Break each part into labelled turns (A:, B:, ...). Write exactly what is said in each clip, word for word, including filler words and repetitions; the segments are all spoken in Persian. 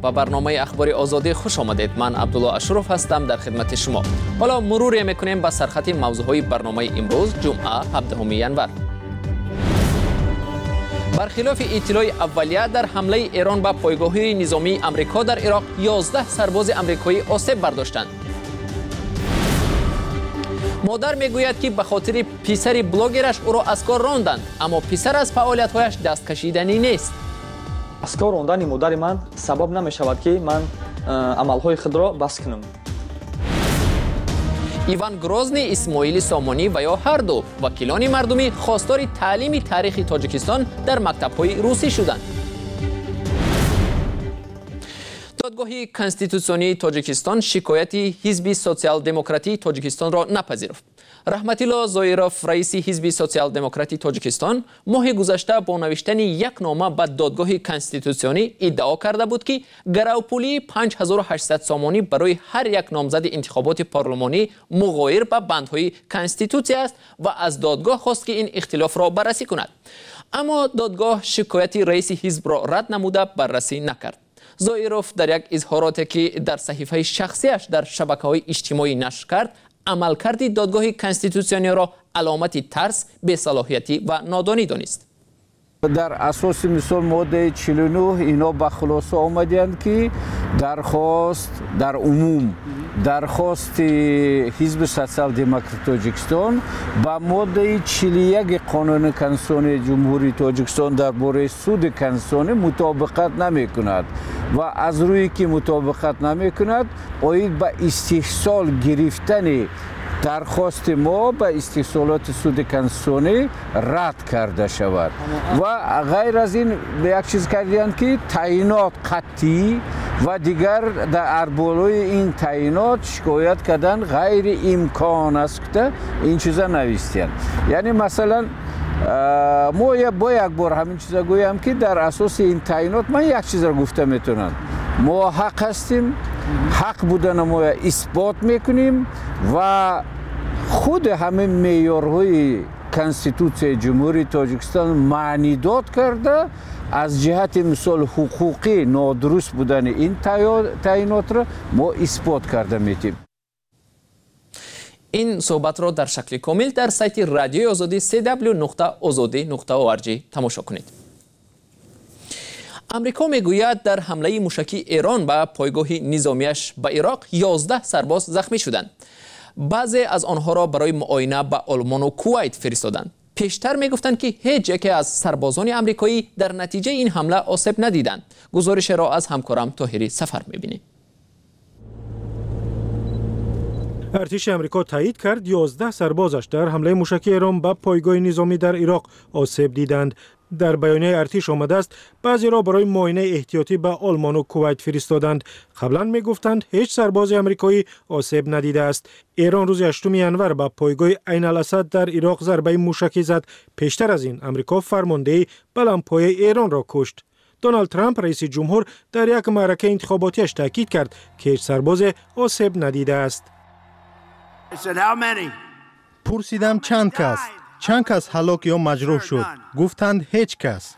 A: به برنامه اخبار آزادی خوش آمدید. من عبدالله اشرف هستم در خدمت شما. حالا مروری میکنیم به سرخط موضوعهای برنامه امروز جمعه هفدهم ینور. برخلاف اطلاع اولیه در حمله ایران به پایگاه‌های نظامی آمریکا در عراق یازده سرباز آمریکایی آسیب برداشتند. مادر میگوید که به خاطر پسر بلاگرش او را از کار راندند، اما پسر از فعالیت‌هایش دست کشیدنی نیست.
B: از کار راندن مادر من سبب نمی‌شود که من عمل‌های خود را بس کنم.
A: ایوان گروزنی، اسماعیل سامانی و یا هر دو وکیلان مردمی خواستار تعلیم تاریخ تاجیکستان در مکتب‌های روسی شدند. دادگاه کنستیتوسیونی تاجیکستان شکایت حزب سوسیال دموکراتی تاجیکستان را نپذیرفت. رحمت الله زایروف، رئیس حزب سوسیال دموکراتی تاجیکستان، ماه گذشته با نوشتن یک نامه به دادگاه کنستیتوسیونی ادعا کرده بود که گروپولی پنج هزار و هشتصد سامانی برای هر یک نامزد انتخابات پارلمانی مغایر به بندهای کنستیتوسی است و از دادگاه خواست که این اختلاف را بررسی کند. اما دادگاه شکایت رئیس حزب را رد نموده بررسی نکرد. زایروف در یک اظهاراتی که در صحیفه شخصیش در شبکه‌های اجتماعی نشر کرد، عملکرد دادگاه کنستیتوسیونی را علامت ترس، بی‌صلاحیتی و نادانی دانست.
C: در اساس مثال ماده چهل و نه اینا به خلاصه آمدند که درخواست در عموم درخواست حزب سوسیال دموکرات تاجیکستان با ماده چهل و یک قانون کنستیتوسیونی جمهوری تاجیکستان درباره سود کنستیتوسیونی مطابقت نمی کند و از روی که مطابقت نمی کند باید به استحصال گرفتن درخواست ما به استحصالات سود کنستیتوسیونی رد کرده شود و غیر از این به یک چیز کردند که تعیینات قطعی و دیگر در بالای این تعیینات شکایت کردن غیر امکان است که این چیزا نوشتند. یعنی مثلا ما با یک بار همین چیزا گویم که در اساس این تعیینات من یک چیز را گفته میتونم، ما حق هستیم، حق بودن ما اثبات میکنیم و خود همه معیارهای کنستیتوسی جمهوری تاجیکستان معنی داد کرده از جهت مثال حقوقی نادرست بودن این تعیینات را ما اثبات کرده میتیم.
A: این صحبت را در شکل کامل در سایت رادیوی آزادی سی دبلیو نقطه آزادی نقطه او آر جی تماشا کنید. امریکا میگوید در حمله موشکی ایران به پایگاه نظامیش به عراق یازده سرباز زخمی شدند. بعضی از آنها را برای معاینه به آلمان و کویت فرستادند. پیشتر میگفتند که هیچ یک از سربازان آمریکایی در نتیجه این حمله آسیب ندیدند. گزارش را از همکارم طاهری سفر میبینیم.
D: ارتش آمریکا تایید کرد یازده سربازش در حمله موشکی ایران به پایگاه نظامی در عراق آسیب دیدند. در بیانیه ارتش آمده است بعضی را برای معاینه احتیاطی به آلمان و کویت فرستادند. قبلا می گفتند هیچ سرباز آمریکایی آسیب ندیده است. ایران روز هشتم ینور به پایگاه عین الاسد در عراق ضربه موشکی زد. پیشتر از این آمریکا فرمانده بلندپایه ایران را کشت. دونالد ترامپ رئیس جمهور در یک معرکه انتخاباتیش تاکید کرد که هیچ سرباز آسیب ندیده است.
E: پرسیدم چند کس؟ چند کس هلاک یا مجروح شد؟ گفتند هیچ کس.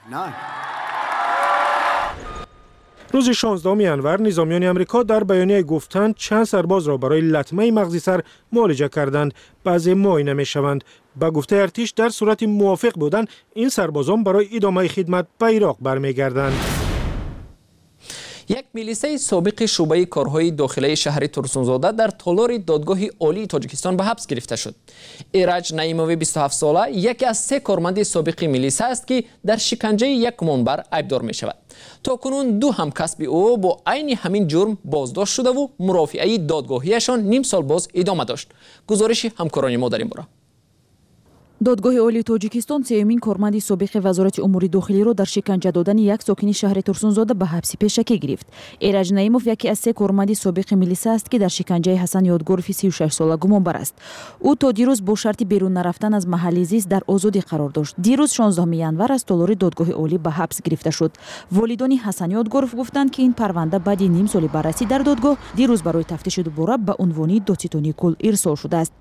D: روز شانزدهم ینور نظامیان آمریکا در بیانیه گفتند چند سرباز را برای لطمه مغزی سر معالجه کردند، بعضی معاینه میشوند. با گفته ارتش در صورت موافق بودن این سربازان برای ادامه خدمت به عراق برمیگردند.
A: یک میلیسه سابق شعبه کارهای داخلی شهر ترسونزاده در تالار دادگاه عالی تاجیکستان به حبس گرفته شد. ایرج نعیموی بیست و هفت ساله یکی از سه کارمند سابق میلیسه است که در شکنجه یک منبر عیبدار می شود. تاکنون دو همکسب او با عین همین جرم بازداشت شده و مرافعه دادگاهیشان نیم سال باز ادامه داشت. گزارش همکاران ما در این باره.
F: دادگاه عالی تاجیکستان سیومین کارمند سابق وزارت امور داخلی را در شکنجه دادن یک ساکن شهر ترسونزاده به حبس پیشکی گرفت. ایرج نعیموف یکی از سه کارمند سابق میلیسه است که در شکنجه حسن یادگوروفی سی و شش ساله گمانبر است. او تا دیروز با شرط بیرون نرفتن از محل زیست در آزادی قرار داشت. دیروز شانزدهم ینور از تالار دادگاه عالی به حبس گرفته شد. والدان حسن یادگوروف گفتند که این پرونده بعد نیم سال بررسی در دادگاه دیروز برای تفتیش دوباره به عنوان دادستانی کل ارسال شده است.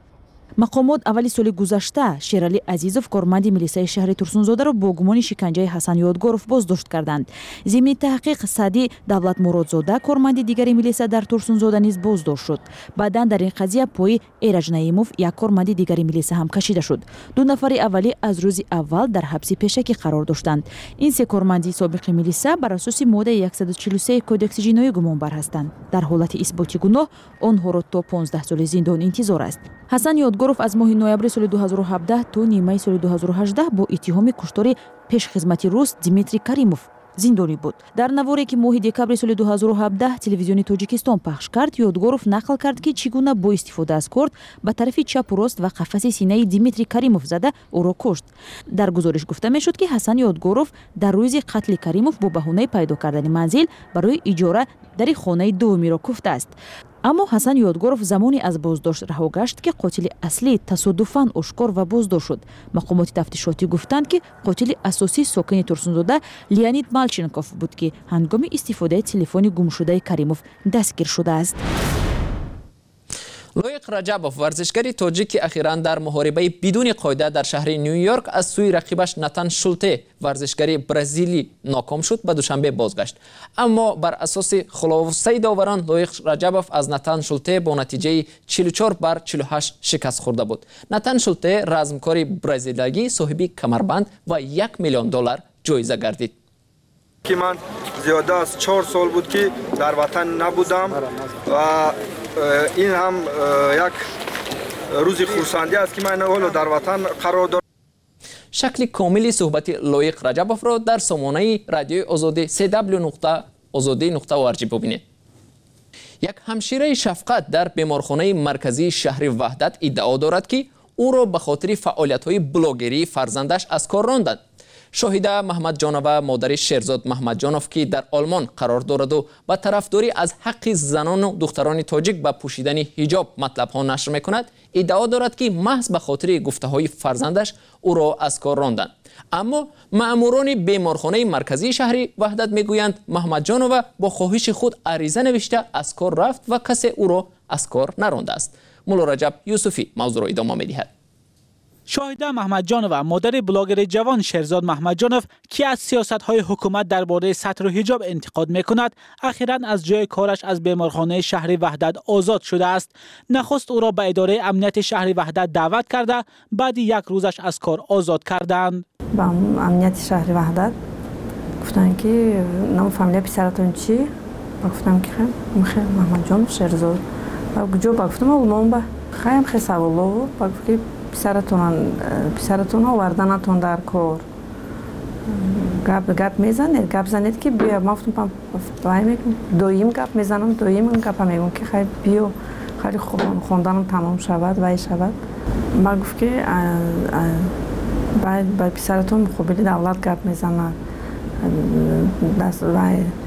F: мақомот аввали соли гузашта Шерали Азизов корманди милисаи шаҳри Турсунзодаро бо гумони шиканҷаи Ҳасан Ёдгоров боздошт карданд. Зимни таҳқиқ Саъди Давлатмуродзода корманди дигари милиса дар Турсунзода низ боздошт шуд. Баъдан дар ин қазия пои Эраҷ Наимов як корманди дигари милиса ҳам кашида шуд. ду нафари аввалӣ аз рӯзи аввал дар ҳабси пешакӣ қарор доштанд. ин се корманди собиқи милиса бар асоси моддаи яксаду чилу се кодекси ҷиноӣ гумонбар ҳастанд. дар ҳолати исботи гуноҳ онҳоро то понздаҳ соли зиндон интизор аст. Ҳасан Ёдгоров аз моҳи ноябри соли ду ҳазору ҳабдаҳ то нимаи соли ду ҳазору ҳаждаҳ бо иттиҳоми куштори пешхизмати рус Дмитрий Каримов зиндонӣ буд. дар наворе ки моҳи декабри соли ду ҳазору ҳабдаҳ телевизиони Тоҷикистон пахш кард, Ёдгоров нақл кард ки чӣ гуна бо истифода аз корд ба тарафи чапу рост ва қафаси синаи Дмитрий Каримов зада ӯро кушт. дар гузориш гуфта мешуд ки Ҳасан Ёдгоров дар рӯзи қатли Каримов бо баҳонаи пайдо кардани манзил барои иҷора дари хонаи дуввумиро куфтааст. аммо Ҳасан Ёдгоров замоне аз боздошт раҳо гашт ки қотили аслӣ тасодуфан ошкор ва боздошт шуд. мақомоти тафтишотӣ гуфтанд ки қотили асосии сокини Турсунзода Леонид Малченков буд ки ҳангоми истифодаи телефони гумшудаи Каримов дастгир шудааст.
A: лоиқ Раҷабов варзишгари тоҷик ки ахиран дар муҳорибаи бидуни қоида дар шаҳри Нью-Йорк аз сӯи рақибаш Натан Шулте варзишгари бразилӣ ноком шуд ба душанбе бозгашт. аммо бар асоси хулосаи доварон лоиқ Раҷабов аз Натан Шулте бо натиҷаи чилу чор бар чилу ҳашт шикаст хӯрда буд. Натан Шулте размкори бразилиягӣ соҳиби камарбанд ва як миллион доллар ҷоиза гардид.
G: ки ман зиёда аз чор сол буд ки дар ватан набудам ва ин ҳам як рӯзи хурсандӣ аст ки ман ҳоло дар ватан қарор дорам.
A: шакли комили суҳбати лоиқ Раҷабовро дар сомонаи радиои озодӣ си дабл ю нуқта озодӣ нуқта орг бубинед. як ҳамшираи шафқат дар беморхонаи марказии шаҳри Ваҳдат иддао дорад ки ӯро ба хотири фаъолиятҳои блогерии фарзандаш аз кор ронданд. шоҳида Маҳмадҷонова модари Шерзод Маҳмадҷонов ки дар Олмон қарор дораду ба тарафдорӣ аз ҳаққи занону духтарони тоҷик ба пӯшидани ҳиҷоб матлабҳо нашр мекунад, иддао дорад ки маҳз ба хотири гуфтаҳои фарзандаш ӯро аз кор ронданд. аммо маъмурони беморхонаи марказии шаҳри Ваҳдат мегӯянд Маҳмадҷонова бо хоҳиши худ ариза навишта аз кор рафт ва касе ӯро аз кор нарондааст. мулло Раҷаб Юсуфӣ мавзӯъро идома медиҳад.
H: شاهده محمدجانова مادر بلاگر جوان شرزاد محمدجانov که از سیاست‌های حکومت درباره ستر و حجاب انتقاد می‌کند، اخیراً از جای کارش از بیمارخانه شهر وحدت آزاد شده است. نخست او را به اداره امنیت شهر وحدت دعوت کرده، بعد یک روزش از کار آزاد کردند.
I: با امنیت شهر وحدت گفتن که نام فامیل پسرتون چی؟ گفتم که خیر محمدجان شرزاد. جو گفتم آلمان با خیلی خیلی سوالو با پسرتون پسرتون آوردنتون در کار گپ گپ میزنید گپ زنید که بیا ما گفتم باید دویم گپ میزنم دویم گپ میگم که خیلی بیا خیلی خوندنم تمام شود و شود ما گفت که باید با پسرتون مقابل دولت گپ میزنه دست و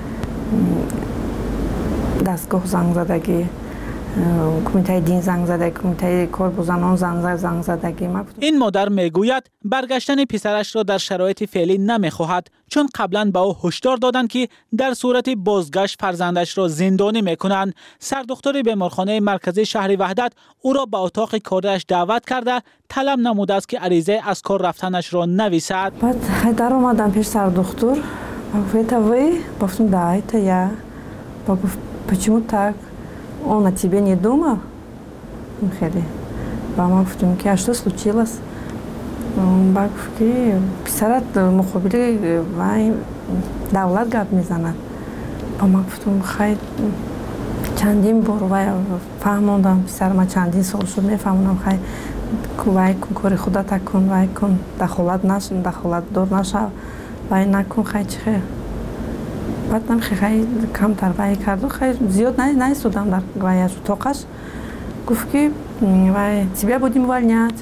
I: دستگاه زنگ زدگی کمیته دین زنگ زده کمیته کارگزاران زنگ زنگ زدگی.
H: این مادر میگوید برگشتن پسرش را در شرایط فعلی نمیخواهد چون قبلا به او هشدار دادند که در صورت بازگشت فرزندش را زندانی میکنند. سردختر بیمارخانه مرکزی شهر وحدت او را به اتاق کارش دعوت کرده طلب نموده است که عریضه از کار رفتنش را نویسد.
I: بعد در اومدم پیش سردختر گفت وی گفتم دایت یا گفت почему так? Он о тебе не думал? Хели. Мама гуфтум ки а что случилось? Ба гуфт ки писарат муқобили вай давлат гап мезанад. Мама гуфтум хай чандин бор вай фаҳмондам писар ма чандин сол шуд мефаҳмонам хай вай кун кори худата кун вай кун дахолат нашун дахолатдор нашав вай накун хай чи хер. بعد من خیلی کم تربیت کرد و خیلی زیاد نه نیستم در وایش اتاقش گفت که وای тебя будем увольнять.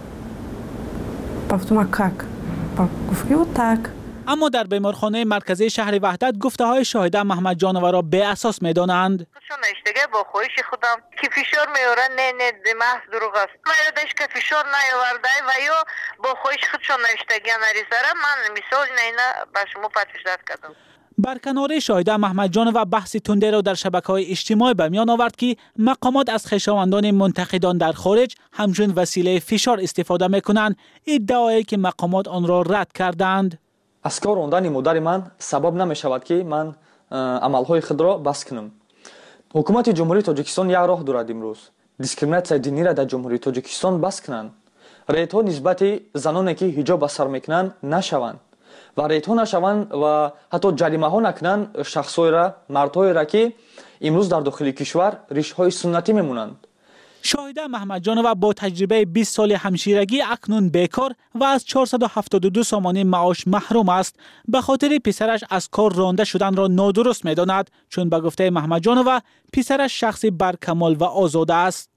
I: گفتم как؟ گفت که так.
H: اما در بیمارخانه مرکزی شهر وحدت گفته های شاهده محمدجانова را به اساس میدانند.
J: چون اشتگاه با خواهش خودم که فشار میارن نه نه محض دروغ است. من یادش که فشار نیاورده و یا با خواهش خودشون اشتگاه نریزاره من مثال نه نه به شما پیشنهاد کردم.
H: برکنار شاهده محمد جانو بحث تنده را در شبکه‌های اجتماعی به میان آورد که مقامات از خویشاوندان منتقدان در خارج همچون وسیله فشار استفاده میکنند، ادعایی که مقامات آن را رد کردند.
B: از کار راندن مادر من سبب نمیشود که من عملهای خود را بس کنم. حکومت جمهوری تاجیکستان یک راه دارد امروز. دیسکریمیناسیون دینی را در جمهوری تاجیکستان بس کنند. ریت‌ها نسبت زنانی که حجاب به سر میکنند نشوند و ریت‌ها نشوند و حتی جریمه ها نکنند شخصای را، مردهای را که امروز در داخل کشور ریشه‌های سنتی میمونند.
H: شاهده محمد جانو با تجربه بیست سال همشیرگی اکنون بیکار و از چهارصد و هفتاد و دو سامانه معاش محروم است. به خاطر پسرش از کار رانده شدن را نادرست می‌داند، چون به گفته محمد جانو پسرش شخصی برکمال و آزاده است.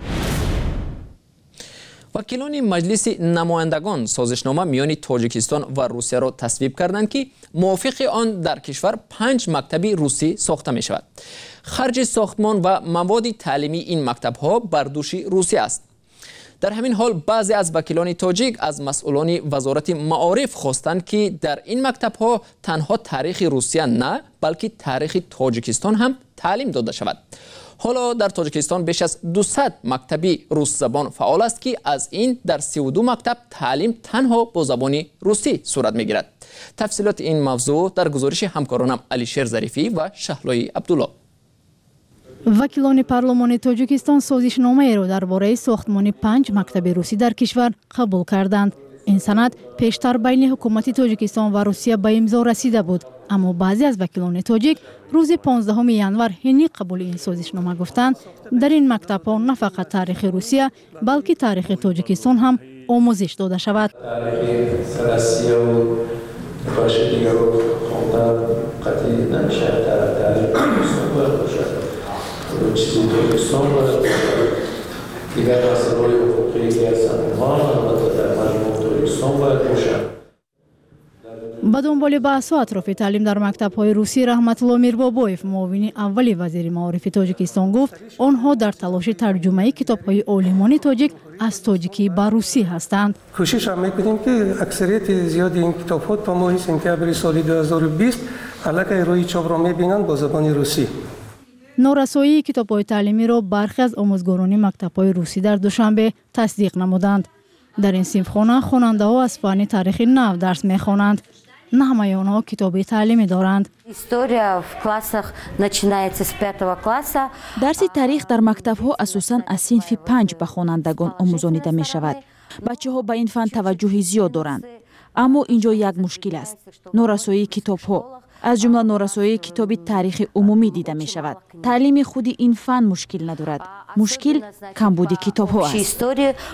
A: وکیلان مجلس نمایندگان سازشنامه میان تاجیکستان و روسیه را تصویب کردند که موافق آن در کشور پنج مکتب روسی ساخته می شود. خرج ساختمان و مواد تعلیمی این مکتب ها بر دوش روسیه است. در همین حال بعضی از وکیلان تاجیک از مسئولان وزارت معارف خواستند که در این مکتب ها تنها تاریخ روسیه نه بلکه تاریخ تاجیکستان هم تعلیم داده شود. حالا در تاجیکستان بیش از دویست مکتبی روس زبان فعال است که از این در سی و دو مکتب تعلیم تنها با زبان روسی صورت میگیرد. تفصیلات این موضوع در گزارش همکارانم علیشیر ظریفی و شهلای عبدالله.
K: وکیلان پارلمان تاجیکستان سازشنامه را درباره ساختمان پنج مکتب روسی در کشور قبول کردند. این سند پیشتر بین حکومت تاجیکستان و روسیه به امضا رسیده بود، اما بعضی از وکیلان تاجیک روز پانزدهم ینور حین قبول این سازشنامه گفتند در این مکتب ها نه فقط تاریخ روسیه بلکه تاریخ تاجیکستان هم آموزش داده شود. با دنبال بحث و اطراف تعلیم در مکتب‌های روسی رحمت الله میربابویف معاون اول وزیر معارف تاجیکستان گفت آنها در تلاش ترجمه کتاب‌های عالمان تاجیک از تاجیکی به روسی هستند.
L: کوشش می‌کنیم که اکثریت زیادی این کتاب‌ها تا ماه سپتامبر سال دو هزار و بیست علاقه روی چاپ را می‌بینند با زبان روسی.
K: نارسایی کتاب‌های تعلیمی را برخی از آموزگاران مکتب‌های روسی در دوشنبه تصدیق نمودند. در این صنفخانه خواننده‌ها از فن تاریخ نو درس می‌خوانند. نه همه آنها کتابی تعلیمی دارند.
F: درس تاریخ در مکتب‌ها اساساً از صنف پنج به خوانندگان آموزانیده می شود. بچه‌ها به این فن توجه زیاد دارند. اما اینجا یک مشکل است. نارسایی کتاب‌ها، از جمله نارسایی کتاب تاریخ عمومی دیده می شود. تعلیم خود این فن مشکل ندارد. مشکل کمبود کتاب‌ها است.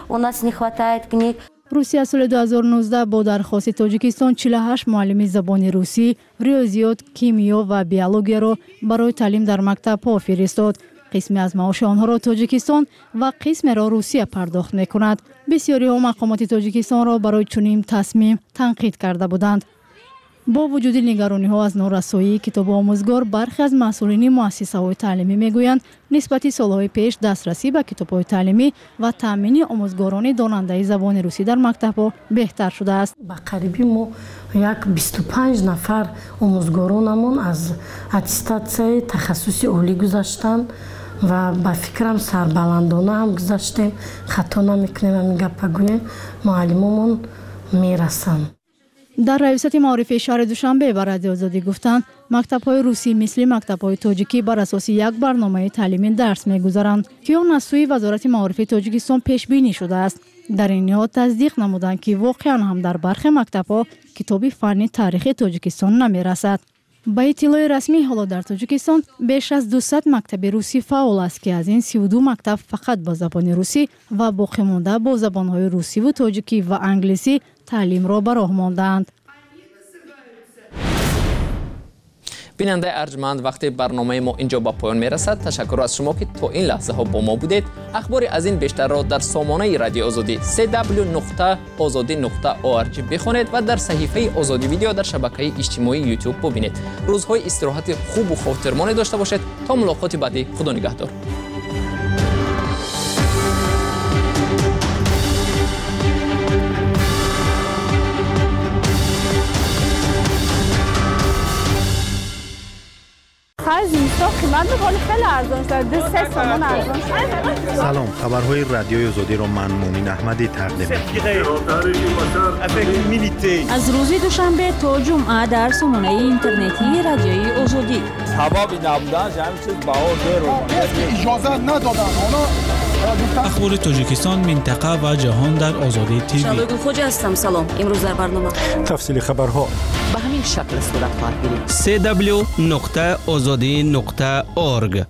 K: روسیه سال دو هزار و نوزده با درخواست تاجیکستان چهل و هشت معلم زبان روسی، ریاضیات، کیمیا و بیولوژی را برای تعلیم در مکتب‌ها فرستاد. قسمی از معاش آنها را تاجیکستان و قسمی را روسیه پرداخت می‌کند. بسیاری ها مقامات تاجیکستان را برای چنین تصمیم تنقید کرده بودند. با وجود نگرانی ها از نارسایی کتاب آموزگار، برخی از مسئولین مؤسسه های تعلیمی میگویند نسبت سالهای پیش دسترسی به کتاب های تعلیمی و تامین آموزگاران داننده زبان روسی در مکتب ها بهتر شده است.
M: با قریبی ما یک بیست و پنج نفر آموزگارانمون از اتستاسیون تخصصی عالی گذاشتند و با فکرم سربلندانه هم گذاشتیم. خطا نمیکنیم همین گپ بگوییم، معلممون میرسند.
K: در ریاست معارف شهر دوشنبه به رادیو آزادی گفتند مکتب‌های روسی مثل مکتب‌های تاجیکی بر اساس یک برنامه تعلیمی درس می‌گذارند که آن از سوی وزارت معارف تاجیکستان پیش بینی شده است. در این نهاد تصدیق نمودند که واقعا هم در برخی مکتب‌ها کتاب فنی تاریخ تاجیکستان نمی‌رسد. با اطلاع رسمی حالا در تاجیکستان بیش از دویست مکتب روسی فعال است که از این سی و دو مکتب فقط با زبان روسی و باقی مانده با زبان‌های روسی و تاجیکی و انگلیسی تعلیم را به راه ماندند.
A: بیننده ارجمند، وقت برنامه ما اینجا با پایان میرسد. تشکر از شما که تا این لحظه ها با ما بودید. اخباری از این بیشتر را در سامانه رادیو آزادی سی دبلیو نقطه آزادی نقطه او آر جی بخوانید و در صحیفه آزادی ویدیو در شبکه اجتماعی یوتیوب ببینید. روزهای استراحت خوب و خاطرمانی داشته باشید. تا ملاقات بعدی، خدا نگهدار.
N: آخر زمستان قیمت میکنه خیلی ارزان شد. دو سه تومن ارزان شد.
E: سلام، خبرهای رادیوی آزادی را من مومین احمدی تقدیم می‌کنم.
F: از روز دوشنبه تا جمعه در سامانه اینترنتی رادیوی آزادی.
O: سبب نبودن همین چیز بهار داره. اجازه ندادن اونا.
H: اخبار تاجیکستان، منطقه و جهان در آزادی تیوی.
P: شادو خوجا هستم. سلام. امروز در برنامه
D: تفصیل خبرها
A: به همین شکل صورت خواهد گرفت.
Q: سی دبلیو نقطه آزادی نقطه اورگ.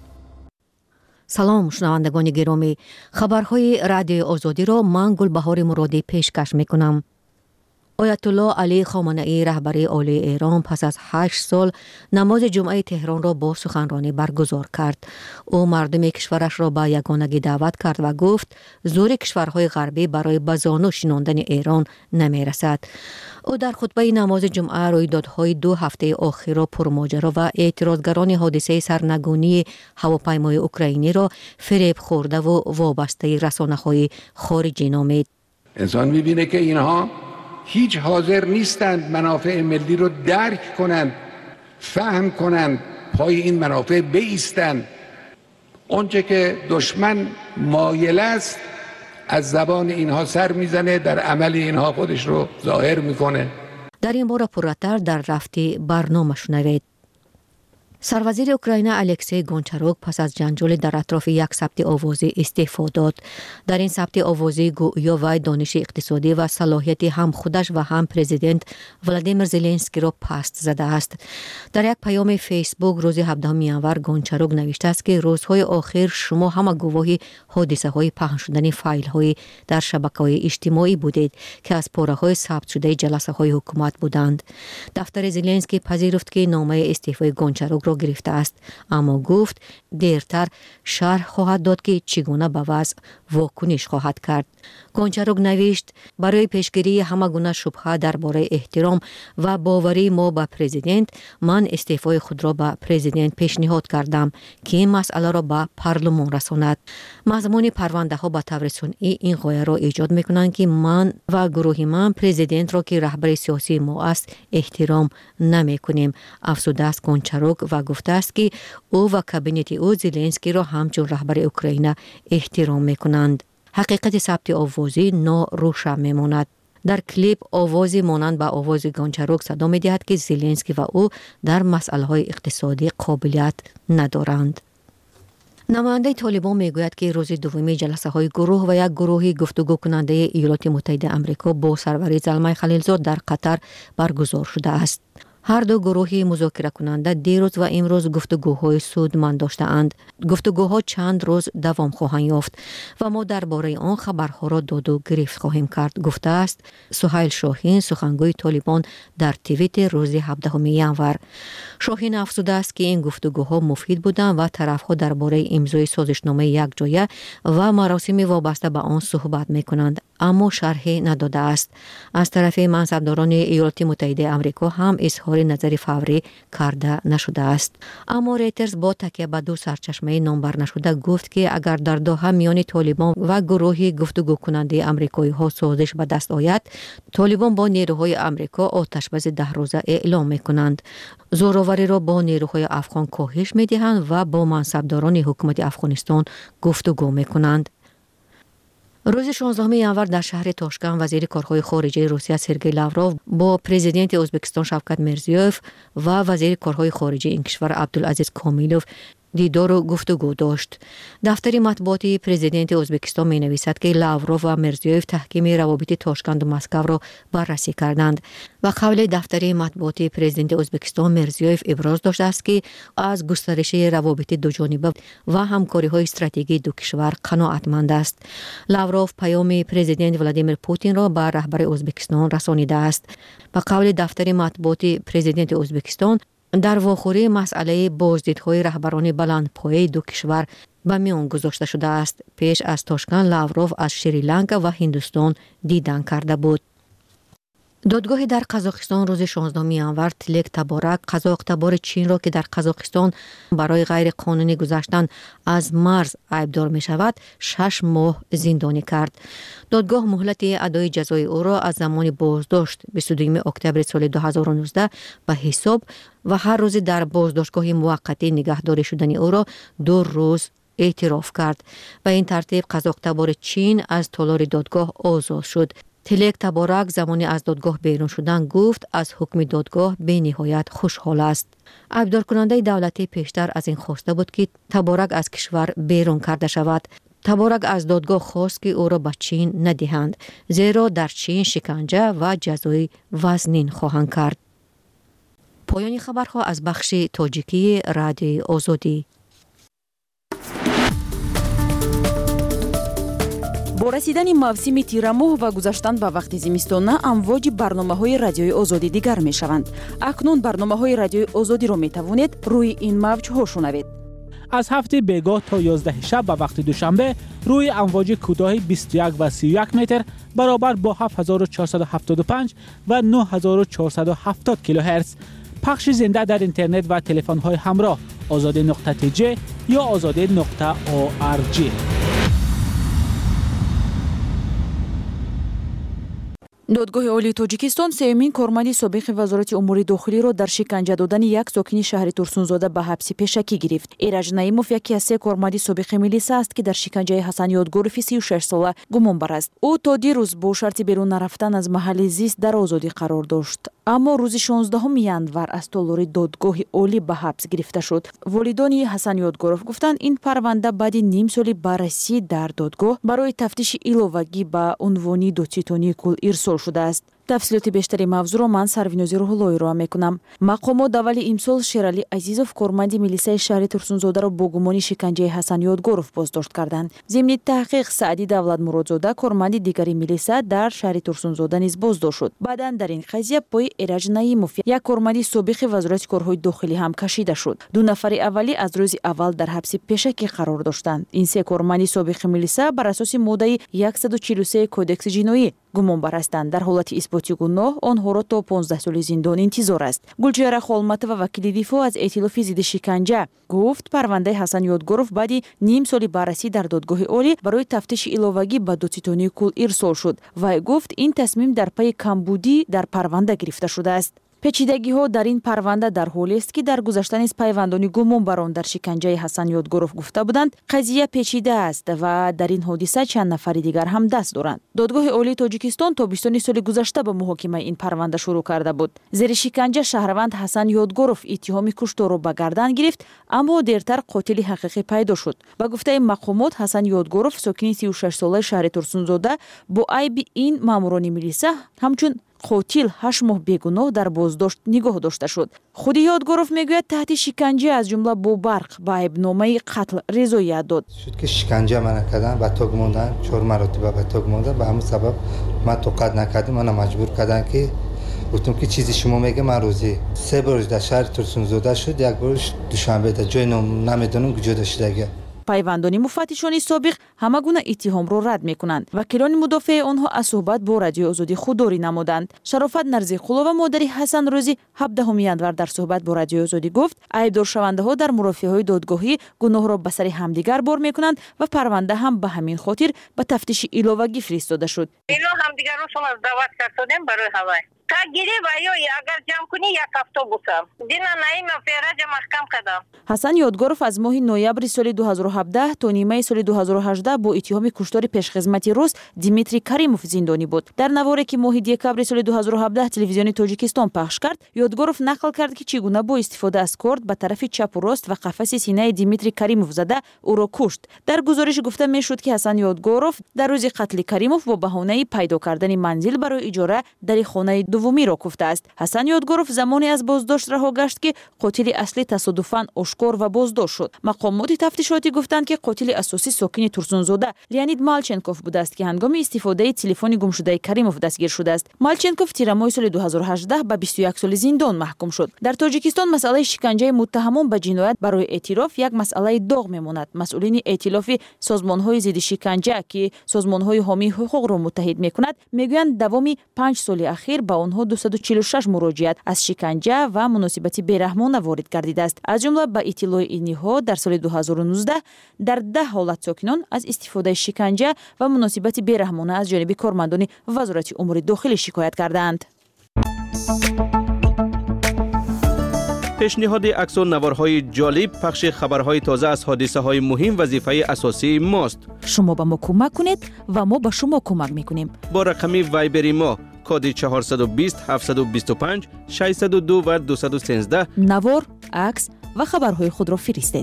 R: سلام شنوندگان گرامی، خبرهای رادیو آزادی را من گلبهار مرادی پیشکش میکنم. آیت الله علی خامنه‌ای رهبر عالی ایران پس از هشت سال نماز جمعه تهران را با سخنرانی برگزار کرد. او مردم کشورش را به یگانگی دعوت کرد و گفت زور کشورهای غربی برای به زانو شیناندن ایران نمیرسد. او در خطبه نماز جمعه رویدادهای دو هفته آخر را پرماجرا و اعتراضگران حادثه سرنگونی هواپیمای اوکراینی را فریب خورده و وابسته رسانه‌های خارجی نامید.
S: انسان می‌بینه که اینها هیچ حاضر نیستند منافع ملی رو درک کنند، فهم کنند، پای این منافع بایستند. اونچه که دشمن مایل است از زبان اینها سر میزنه، در عمل اینها خودش رو ظاهر میکنه.
R: در این باره پررتر در رفتی برنامه شنوید. سروزیر اوکراین الکسی گونچاروک پس از جنجال در اطراف یک ثبت آوازی استعفا داد. در این ثبت آوازی گویا وی دانش اقتصادی و صلاحیت هم خودش و هم پرزیدنت ولادیمیر زلنسکی را پست زده است. در یک پیام فیسبوک روز هفدهم ینور گونچاروک نوشته است که روزهای آخر شما همه گواهی حادثه های پهن شدن فایل های در شبکه‌های اجتماعی بودید که از پاره های ثبت شده جلسه های حکومت بودند. دفتر زلنسکی پذیرفت که نامه استعفای گونچاروک را گرفته است، اما گفت دیرتر شرح خواهد داد که چگونه به وضع واکنش خواهد کرد. گونچاروک نوشت برای پیشگیری همه گونه شبهه درباره احترام و باوری ما به پرزیدنت، من استعفای خود را به پرزیدنت پیشنهاد کردم که این مسئله را به پارلمان رساند. مضمون پرونده ها به طور سنئی این غایه را ایجاد میکنند که من و گروه من پرزیدنت را که رهبر سیاسی ما است احترام نمیکنیم. افزوده است گونچاروک و گفته است که او و کابینت او زلنسکی را همچون رهبر اوکراین احترام میکنند. حقیقت ثبت آوازی ناروشن میماند. در کلیپ آوازی مانند به آواز گونچاروک صدا میدهد که زلنسکی و او در مسائل های اقتصادی قابلیت ندارند. نماینده طالبان میگوید که روز دومی جلسه های گروه و یک گروه گفتگو کننده ایالات متحده آمریکا با سرور زلمه خلیلزاد در قطر برگزار شده است. هر دو گروه مذاکره کننده دیروز و امروز گفتگوهای سودمند داشته‌اند. گفتگوها چند روز دوام خواهند یافت و ما درباره آن خبرها را داد و گرفت خواهیم کرد، گفته است سهیل شاهین، سخنگوی طالبان در توییت روز هفدهم ینور. شاهین افزوده است که این گفتگوها مفید بودند و طرفها درباره امضای سازشنامه یک جایه و مراسم وابسته به آن صحبت می‌کنند، اما شرحی نداده است. از طرف منصبداران ایالات متحده آمریکا هم اظهار نظر فوری کرده نشده است. اما ریترز با تکیه به دو سرچشمه نامبر نشده گفت که اگر در دوحه میان طالبان و گروه گفتگو کننده آمریکایی ها سازش به دست آید، طالبان با نیروهای آمریکا آتش‌بس ده روزه اعلام میکنند. زوراوری را با نیروهای افغان کاهش میدهند و با منصبداران حکومت افغانستان گفتگو میکنند. روز شانزدهم ینور در شهر تاشکند وزیر کارهای خارجه روسیه سرگئی لاوروف با پرزیدنت ازبکستان شوکت میرزیوف و وزیر کارهای خارجه این کشور عبدالعزیز کامیلوف دیدار و گفتگو داشت. دفتر مطبوعاتی پرزیدنت ازبکستان می نویسد که لاوروف و میرزیوف تحکیم روابط تاشکند و مسکو را بررسی کردند و قول دفتر مطبوعاتی پرزیدنت ازبکستان میرزیوف ابراز داشته است که از گسترش روابط دو جانبه و همکاری های استراتژیکی دو کشور قناعتمند است. لاوروف پیام پرزیدنت ولادیمیر پوتین را به رهبر ازبکستان رسانیده است. به قول دفتر مطبوعاتی پرزیدنت ازبکستان، در واخوری مسئله بازدیدهای رهبران بلندپایه دو کشور به میان گذاشته شده است. پیش از تاشکند لاوروف از شریلانکا و هندوستان دیدن کرده بود. دادگاهی در قزاقستان روز شانزدهم ژانویه تلک تبارک قزاق‌تبار چین را که در قزاقستان برای غیر قانونی گذشتن از مرز عیبدار می شود شش ماه زندانی کرد. دادگاه مهلت ادای جزای او را از زمان بازداشت بیست و دوم اکتبر سال دو هزار و نوزده به حساب و هر روز در بازداشتگاه موقتی نگهداری شدن او را دو روز اعتراف کرد و این ترتیب قزاق‌تبار چین از تالار دادگاه آزاد شد. تلک تبارک زمانی از دادگاه بیرون شدن گفت از حکم دادگاه به نهایت خوشحال است. عیبدار کننده دولتی پیشتر از این خواسته بود که تبارک از کشور بیرون کرده شود. تبارک از دادگاه خواست که او را به چین ندهند زیرا در چین شکنجه و جزای وزنین خواهند کرد. پایان خبرها از بخش تاجیکی رادیوی آزادی.
F: با رسیدن موسم تیرماه و گذشتن به وقت زمستان امواج برنامه‌های رادیوی آزادی دیگر می‌شوند. اکنون برنامه‌های رادیوی آزادی را می‌توانید روی این موج‌ها شنوید.
H: از هفته بیگاه تا یازده شب به وقت دوشنبه روی امواج کوتاه بیست و یک و سی و یک متر برابر با هفت هزار و چهارصد و هفتاد و پنج و نه هزار و چهارصد و هفتاد کیلوهرتز پخش زنده در اینترنت و تلفن‌های همراه آزادی نقطه تی جی یا آزادی نقطه او آر جی.
F: دادگاه عالی تاجیکستان سومین کارمند سابق وزارت امور داخلی را در شکنجه دادن یک ساکن شهر ترسونزاده به حبس پیشکی گرفت. ایرج نعیمов یکی از سه کارمند سابق میلیسا است که در شکنجه حسن یادگورов سی و شش ساله گمان بر است. او تا دیروز با شرط بیرون نرفتن از محل زیست در آزادی قرار داشت. اما روز شانزدهم ژانویه از تالار دادگاه عالی به حبس گرفته شد. والدان حسن یادگورов گفتند این پرونده بعد نیم سال بررسی در دادگاه برای تفتیش ایلوگی به عنوان دادستانی کل ارسال شده است. تفصیلات بیشتری موضوع را من سروینوزی روح‌اللهی را میکنم. مقامات اولی امسال شیرعلی عزیزов کارمند میلیسای شهر ترسونزاده را با گمان شکنجه حسن یادگورов بازداشت کردند. ضمن تحقیق سعدی دولت مرادزاده کارمند دیگری میلیسا در شهر ترسونزاده نیز بازداشت شد. بعداً در این قضیه پای ایرج نعیمов یک کارمند سابق وزارت کارهای داخلی هم کشیده شد. دو نفر اولی از روز اول در حبس پیشکی قرار داشتند. این سه کارمند سابق میلیسا بر اساس ماده صد و چهل و سه کدکس جنایی گمان بر هستند. در حالت اثباتی گناه آنها را تا پانزده سال زندان انتظار است. گلچهره خالمتova وکیل دفاع از ائتلاف ضد شکنجه گفت پرونده حسن یادگورов بعد نیم سال بررسی در دادگاه عالی برای تفتیش ایلوگی به دادستانی کل ارسال شد و گفت این تصمیم در پی کمبودی در پرونده گرفته شده است. پیچیدگی ها در این پرونده در حالی است که در گذشته نیز پیوندان گمان بر آن در شکنجه حسن یادگورov گفته بودند قضیه پیچیده است و در این حادثه چند نفر دیگر هم دست دارند. دادگاه عالی تاجیکستان تابستان سال گذشته به محاکمه این پرونده شروع کرده بود. زیر شکنجه شهروند حسن یادگورov اتهام کشتار را به گردن گرفت اما دیرتر قاتل حقیقی پیدا شد. به گفته مقامات حسن یادگورov ساکن سی و شش ساله شهر ترسونزاده با عیب این ماموران میلیسا همچون قاتل هشت ماه بیگناه در بازداشت نگاه داشته شد. خود یادگورov میگوید تحت شکنجه از جمله با برق به عیبنامه قتل رضایت داد.
T: شد که شکنجه من کردن و تا گماندن چهار مرتبه به تا گماندن به همون سبب من توقع نکردم من مجبور کردن که گفتم که چیزی شما میگه من روزی سه بار در شهر ترسونزاده شد یک بارش دوشنبه در جای نمیدونم کجا داشته.
F: پیوندان مفتشان سابق همه گونه اتهام را رد میکنند. وکیلان مدافع آنها از صحبت با رادیو آزادی خودداری نمودند. شرافت نرزیقلووا مادر حسن روزی هفدهم ژانویه در صحبت با رادیو آزادی گفت عیبدار شونده ها در مرافعه های دادگاهی گناه را به سر همدیگر بار میکنند و پرونده هم به همین خاطر به تفتیش ایلوگی فرستاده شد.
J: اینا همدیگر رو شما دعوت کردیم برای هوای تا گیری و یا اگر جمع کنی یک هفته بسم دینا نعیم فیرج محکم کردم.
F: حسن یادگورov از ماه نوامبر سال دو هزار و هفده تا نیمه سال دو هزار و هجده با اتهام کشتار پیشخدمتی روس دیمیتری کریموف زندانی بود. در نواری که ماه دکبر سال دو هزار و هفده تلویزیون تاجیکستان پخش کرد یادگورov نقل کرد که چگونه با استفاده از کارد به طرف چپ و راست و قفس سینه دیمیتری کریموف زده او را کشت. در گزارش گفته میشد که حسن یادگورov در روز قتل کریموف با بهانه پیدا کردن منزل برای اجاره در خانه دومی را گفته است. حسن یادگورov زمانی از بازداشت رها گشت که قاتل اصلی تصادفاً آشکار و بازداشت شد. مقامات تفتیشاتی گفتند که قاتل اساسی ساکن ترسونزاده لیانید مالچنکوف بوده است که هنگام استفاده تلفن گم شده کریموف دستگیر شده است. مالچنکوف تیر ماه سال دو هزار و هجده به بیست و یک سال زندان محکوم شد. در تاجیکستان مسئله شکنجه متهمان به جنایت برای اعتراف یک مسئله داغ میماند. مسئولین ائتلاف سازمان‌های ضد شکنجه که سازمان‌های حامی حقوق را متحد می‌کند میگویند دوامی پنج سال اخیر به онҳо дуюз чилу шаш муроҷиат аз шиканҷа ва муносибати бераҳмона ворид гардидааст. Аз ҷумла ба иттилои инҳо дар соли дуҳазору нуздаҳ дар даҳ ҳолат сокинон аз истифодаи шиканҷа ва муносибати бераҳмона аз ҷониби кормандони вазорати умури дохилӣ шикоят карданд.
Q: пешниҳоди аксу наварҳои ҷолиб пахши хабарҳои тоза аз ҳодисаҳои муҳим вазифаи асосии мост.
F: шумо ба мо кӯмак кунед ва мо ба шумо кӯмак мекунем.
Q: бо рақами вайбери мо коди чаҳорсаду бист ҳафтсаду бисту панҷ шашсаду ду ва дусаду сенздаҳ
F: навор, акс ва хабарҳои худро фиристед.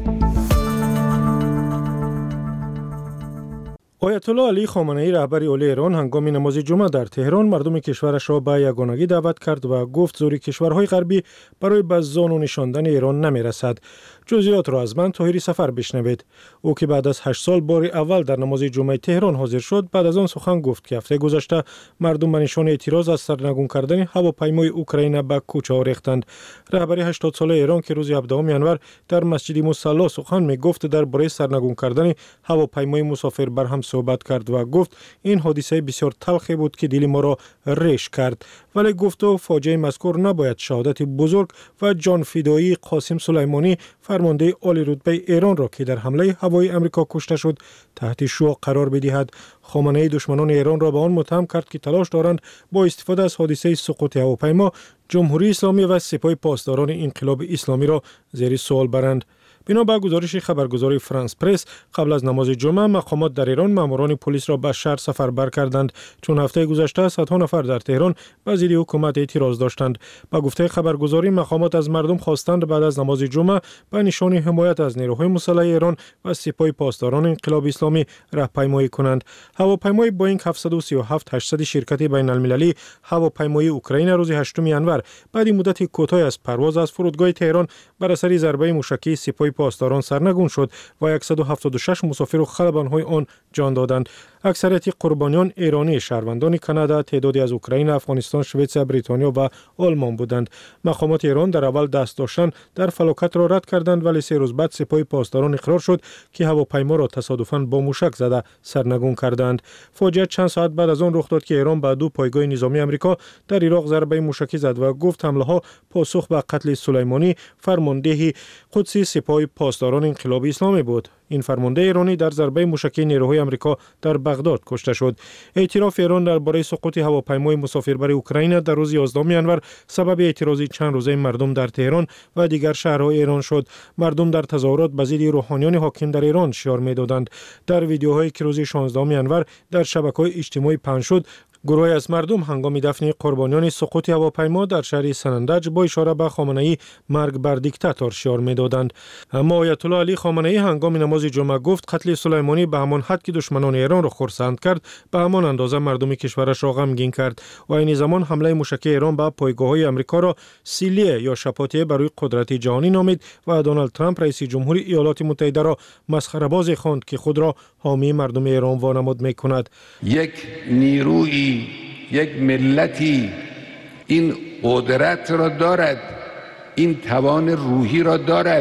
D: оятулло алӣ хоманаӣ раҳбари олии Эрон ҳангоми намози ҷумъа дар Теҳрон мардуми кишварашро ба ягонагӣ даъват кард ва гуфт зӯри кишварҳои ғарбӣ барои ба зону нишондани Эрон намерасад. ҷузъиётро аз ман Тоҳири Сафар бишнавед. ӯ ки баъд аз ҳашт сол бори аввал дар намози ҷумъаи Теҳрон ҳозир шуд, баъд аз он сухан гуфт ки ҳафтаи гузашта мардум ба нишони эътироз аз сарнагун кардани ҳавопаймои Украина ба кӯчаҳо рехтанд. раҳбари ҳаштодсолаи Эрон ки рӯзи ҳабдаҳуми январ дар масҷиди Мусалло сухан мегуфт, дар бораи сарнагун кардани ҳавопаймои мусофирбарҳам суҳбат кард ва гуфт ин ҳодисаи бисёр талхе буд ки дили моро реш кард. вале гуфту фоҷиаи мазкур набояд шаҳодати бузург ва ҷонфидоии Қосим Сулаймонӣ фармондаи олирутбаи Эронро ки дар ҳамлаи ҳавои Амрико кушта шуд таҳти шуъ қарор бидиҳад. хоманаи душманони Эронро ба он муттаҳам кард ки талош доранд бо истифода аз ҳодисаи суқути ҳавопаймо ҷумҳурии исломӣ ва сипоҳи посдорони инқилоби исломиро зери суол баранд. бино ба гузориши хабаргузори Франс Пресс, қабл аз намози ҷумъа мақомот дар Эрон маъмурони полисро ба шаҳр сафарбар карданд, чун ҳафтаи гузашта садҳо нафар дар Теҳрон ба зидди ҳукумат эътироз доштанд. Ба гуфтаи хабаргузорӣ мақомот аз мардум хостанд баъд аз намози ҷумъа ба нишони ҳимоят аз нерӯҳои мусаллаҳи Эрон ва сипоҳи посдорони инқилоби исломӣ раҳпаймоӣ кунанд. ҳавопаймои Боинг ҳафтсаду сию ҳафт ҳаштсади ширкати байналмилалии ҳавопаймоии Украина рӯзи ҳаштуми январ баъди муддати кӯтоҳи аз парвоз аз фурудгоҳи Теҳрон бар асари зарбаи мушакии сипоҳи посдорон сарнагун шуд ва яксаду ҳафтоду шаш мусофиру халабанҳои он ҷон доданд. аксарияти қурбониён эронии шаҳрвандони Канада, теъдоди аз Украина, Афғонистон, Шветсия, Бритониё ва Олмон буданд. мақомоти Эрон дар аввал даст доштан дар фалокатро рад карданд, вале се рӯз баъд сипоҳи посдорон иқрор шуд ки ҳавопайморо тасодуфан бо мушак зада сарнагун карданд. фоҷиа чанд соат баъд аз он рух дод ки Эрон ба ду пойгоҳи низомии Амрико дар Ироқ зарбаи мушакӣ зад ва гуфт ҳамлаҳо посух ба қатли Сулаймонӣ, фармондеҳи қудси сипоҳи посдорони инқилоби исломӣ буд. ин фармондаи эронӣ дар зарбаи мушакии нерӯҳои Амрико дар Бағдод кушта шуд. эътирофи Эрон дар бораи суқути ҳавопаймои мусофирбари Украина дар рӯзи ёздаҳуми январ сабаби эътирози чанд рӯзаи мардум дар Теҳрон ва дигар шаҳрҳои Эрон шуд. мардум дар тазоҳурот ба зидди рӯҳониёни ҳоким дар Эрон шиор медоданд. дар видеоҳое ки рӯзи шонздаҳуми январ дар шабакаҳои иҷтимоӣ паҳн шуд, гурӯҳе аз мардум ҳангоми дафни қурбониёни суқути ҳавопаймо дар шаҳри Санандаҷ бо ишора ба Хоманаӣ марг бар диктатор шиор медоданд. аммо оятулло Алӣ Хоманаӣ ҳангоми намози ҷумъа гуфт қатли Сулаймонӣ ба ҳамон ҳад ки душманони Эронро хурсанд кард, ба ҳамон андоза мардуми кишварашро ғамгин кард. ва айни замон ҳамлаи мушакии Эрон ба пойгоҳҳои Амрикоро силие ё шапотие барои қудрати ҷаҳонӣ номид ва Доналд Трамп раиси ҷумҳури Иёлоти Муттаҳидаро масхарабозе хонд ки худро ҳомии мардуми Эрон вонамуд мекунад.
S: یک نیرویی یک ملتی این قدرت را دارد، این توان روحی را دارد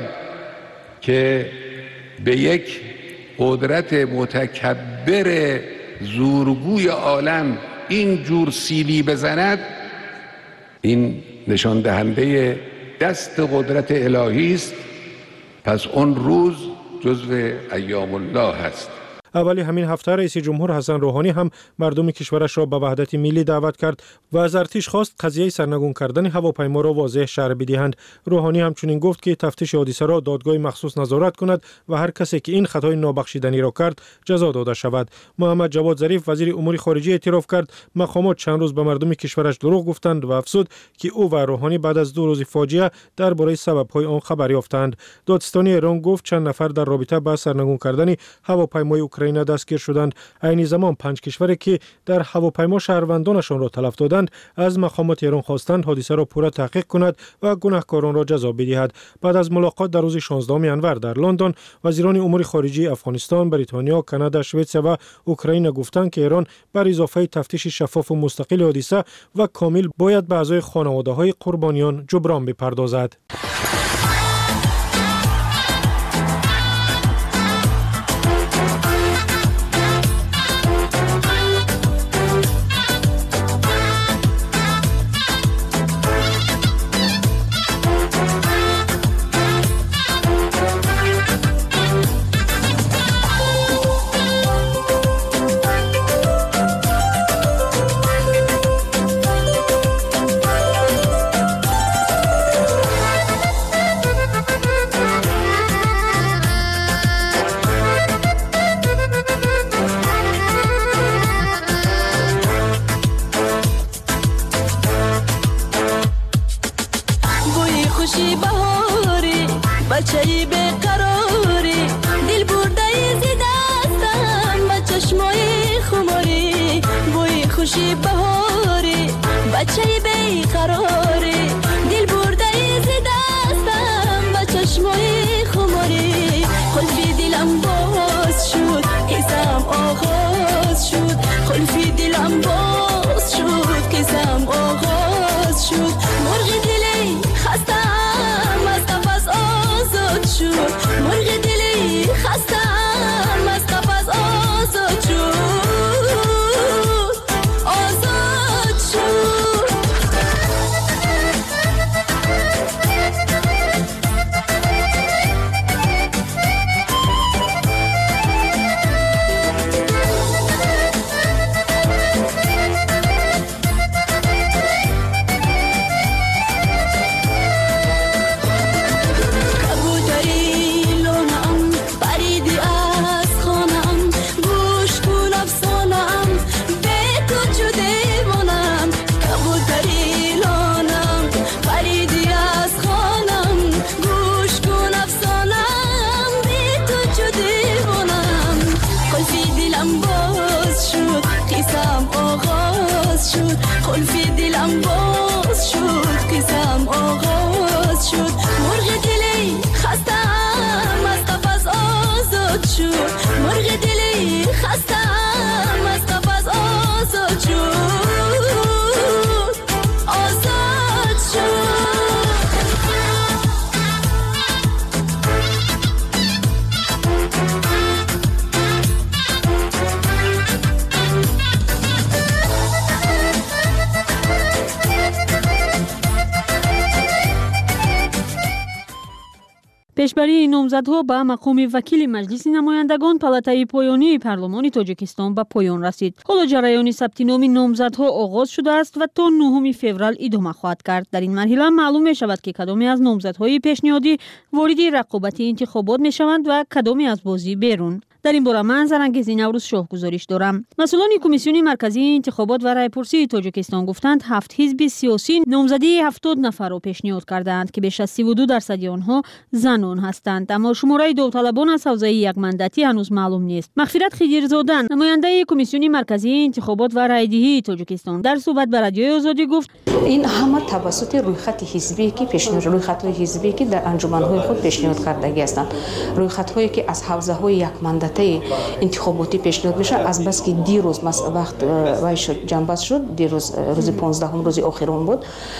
S: که به یک قدرت متکبر زورگوی عالم این جور سیلی بزند، این نشان دهنده دست قدرت الهی است. پس اون روز جزو ایام الله است.
D: аввали ҳамин ҳафта раиси ҷумҳур Ҳасан Рӯҳонӣ ҳам мардуми кишварашро ба ваҳдати миллӣ даъват кард ва аз артиш хост қазияи сарнагун кардани ҳавопайморо возеҳ шарҳ бидиҳанд. Рӯҳонӣ ҳамчунин гуфт ки тафтиши ҳодисаро додгоҳи махсус назорат кунад ва ҳар касе ки ин хатои нобахшиданиро кард ҷазо дода шавад. Муҳаммад Ҷавод Зариф вазири умури хориҷӣ эътироф кард мақомот чанд рӯз ба мардуми кишвараш дурӯғ гуфтанд ва афзуд ки ӯ ва Рӯҳонӣ баъд аз ду рӯзи фоҷиа дар бораи сабабҳои он хабар ёфтанд. Додистони Эрон гуфт чанд нафар дар робита ба сарнагун кардани ҳавопаймои Украина дастгир шуданд. айни замон панҷ кишваре ки дар ҳавопаймо шаҳрвандонашонро талаф доданд, аз мақомоти Эрон хостанд ҳодисаро пурра таҳқиқ кунад ва гунаҳкоронро ҷазо бидиҳад. баъд аз мулоқот дар рӯзи шонздаҳуми январ дар Лондон, вазирони умури хориҷии Афғонистон, Бритониё, Канада, Шветсия ва Украина гуфтанд ки Эрон бар изофаи тафтиши шаффофу мустақили ҳодиса ва комил бояд ба аъзои хонаводаҳои қурбониён ҷуброн бипардозад.
U: چی بهاری بچه بیقراری دل برده ز دستم و چشمای خماری قلبی دلم باز شد قصم آغاز شد قلبی دلم باز شد قصم آغاز شد مرغ دلی خستم از قفس آزاد شد مرغ دلی خستم از قفس آزاد شد آزاد شد قلبی دلم باز شد قصم آغاز شد مرغ دلی خستم از قفس آزاد شد مرغ دلی خستم از قفس آزاد شد آزاد شد
V: пешбарии номзадҳо ба мақоми вакили маҷлиси намояндагон палатаи поёнии парлумони тоҷикистон ба поён расид. ҳоло ҷараёни сабти номи номзадҳо оғоз шудааст ва то нӯҳуми феврал идома хоҳад кард. дар ин марҳила маълум мешавад ки кадоме аз номзадҳои пешниҳодӣ вориди рақобати интихобот мешаванд ва кадоме аз бозӣ берун. дар ин бора ман зарангези наврӯзшоҳ гузориш дорам. масъулони комиссиони марказии интихобот ва райпурсии тоҷикистон гуфтанд ҳафт ҳизби сиёсӣ номзадии ҳафтод нафарро пешниҳод кардаанд ки беш аз сиву ду дарсади онҳо занон ҳастанд, аммо шумораи довталабон аз ҳавзаи якмандатӣ ҳанӯз маълум нест. мағфират хидирзода, намояндаи комиссиони марказии интихобот ва райдиҳии тоҷикистон, дар суҳбат ба радиои озодӣ гуфт:
W: ин ҳама тавассути рӯйхати ҳизбие ки пешниҳод рӯйхатҳои ҳизбие ки дар анҷуманҳои худ пешниҳод кардагӣ ҳастанд, рӯйхатҳое ки аз ҳавзаҳои якмандатӣ интихоботӣ пешниҳод мешавад. азбаски дирӯз вақт вай шуд ҷанбаст шуд, дирӯз рӯзи понздаҳум рӯзи охирум буд.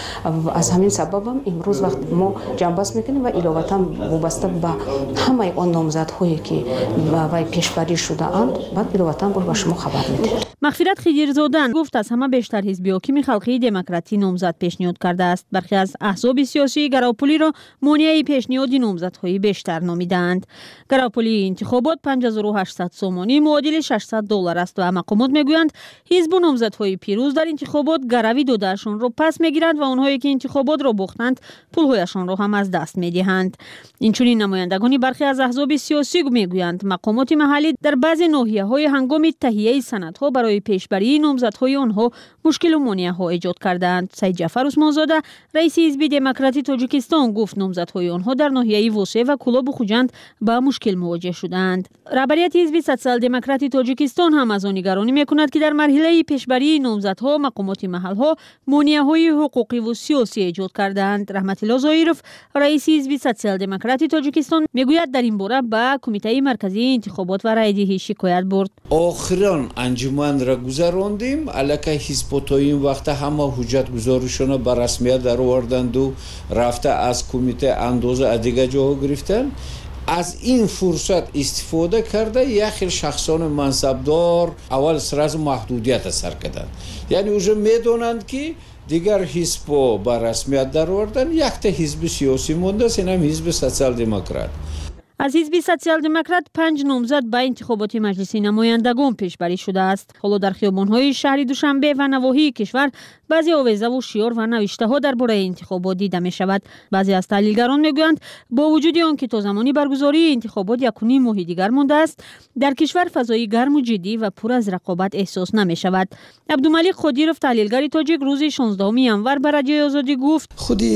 W: аз ҳамин сабабам имрӯз вақт мо ҷанбаст мекунем ва иловатан вобаста ба ҳамаи он номзадҳое ки ба вай пешбарӣ шудаанд баъд иловатан ба шумо хабар медиҳем.
V: мағфират хидирзодан гуфт аз ҳама бештар ҳизби ҳокими халқии демократӣ номзад пешниҳод кардааст. бархе аз аҳзоби сиёсии гаровпулиро монеаи пешниҳоди номзадҳои бештар номидаанд. гаровпулии интихобот панҷ ҳазору ҳаштсад сомонӣ муодили шашсад доллар аст ва мақомот мегӯянд ҳизбу номзадҳои пирӯз дар интихобот гарави додаашонро пас мегиранд ва онҳое ки интихоботро бохтанд пулҳояшонро ҳам аз даст медиҳанд. инчунин намояндагони бархе аз аҳзоби сиёсӣ мегӯянд мақомоти маҳаллӣ дар баъзе ноҳияҳои ҳангоми таҳияи санадҳо барои пешбарии номзадҳои онҳо мушкилу монеаҳо эҷод кардаанд. Саид Ҷафар Усмонзода, раиси ҳизби демократии Тоҷикистон, гуфт номзадҳои онҳо дар ноҳияи Восе ва Кӯлобу Хуҷанд ба мушкил мувоҷеҳ шудаанд. рабарияти ҳизби социал-демократии Тоҷикистон ҳам аз он нигаронӣ мекунад ки дар марҳилаи пешбарии номзадҳо мақомоти маҳалҳо монеаҳои ҳуқуқиву сиёсӣ эҷод кардаанд. Раҳматилло Зоиров, раиси ҳизби социал-демократии Тоҷикистон, мегӯяд дар ин бора ба Кумитаи марказии интихобот ва райдиҳӣ шикоят бурд.
C: охирон анҷуманро гузарондем, аллакай ҳизботҳои ин вақта ҳама ҳуҷҷатгузоришона ба расмият дароварданду рафта аз кумита андоза аз дигар ҷоҳо гирифтанд. аз ин фурсат истифода карда як хел шахсони мансабдор аввал сразу маҳдудият сар карданд. яъне уже медонанд ки дигар ҳизбҳо ба расмият даровардан якта ҳизби сиёсӣ мондааст, инам ҳизби социал-демократ.
V: аз ҳизби социал-демократ панҷ номзад ба интихоботи маҷлиси намояндагон пешбарӣ шудааст. ҳоло дар хиёбонҳои шаҳри Душанбе ва навоҳии кишвар баъзе овезаву шиёр ва навиштаҳо дар бораи интихобот дида мешавад. баъзе аз таҳлилгарон мегӯянд бо вуҷуди он ки то замони баргузории интихобот якунӣ моҳи дигар мондааст, дар кишвар фазои гарму ҷиддӣ ва пур аз рақобат эҳсос намешавад. абдумалик Қодиров, таҳлилгари тоҷик, рӯзи шонздаҳуми январ ба радиои озодӣ гуфт:
X: худи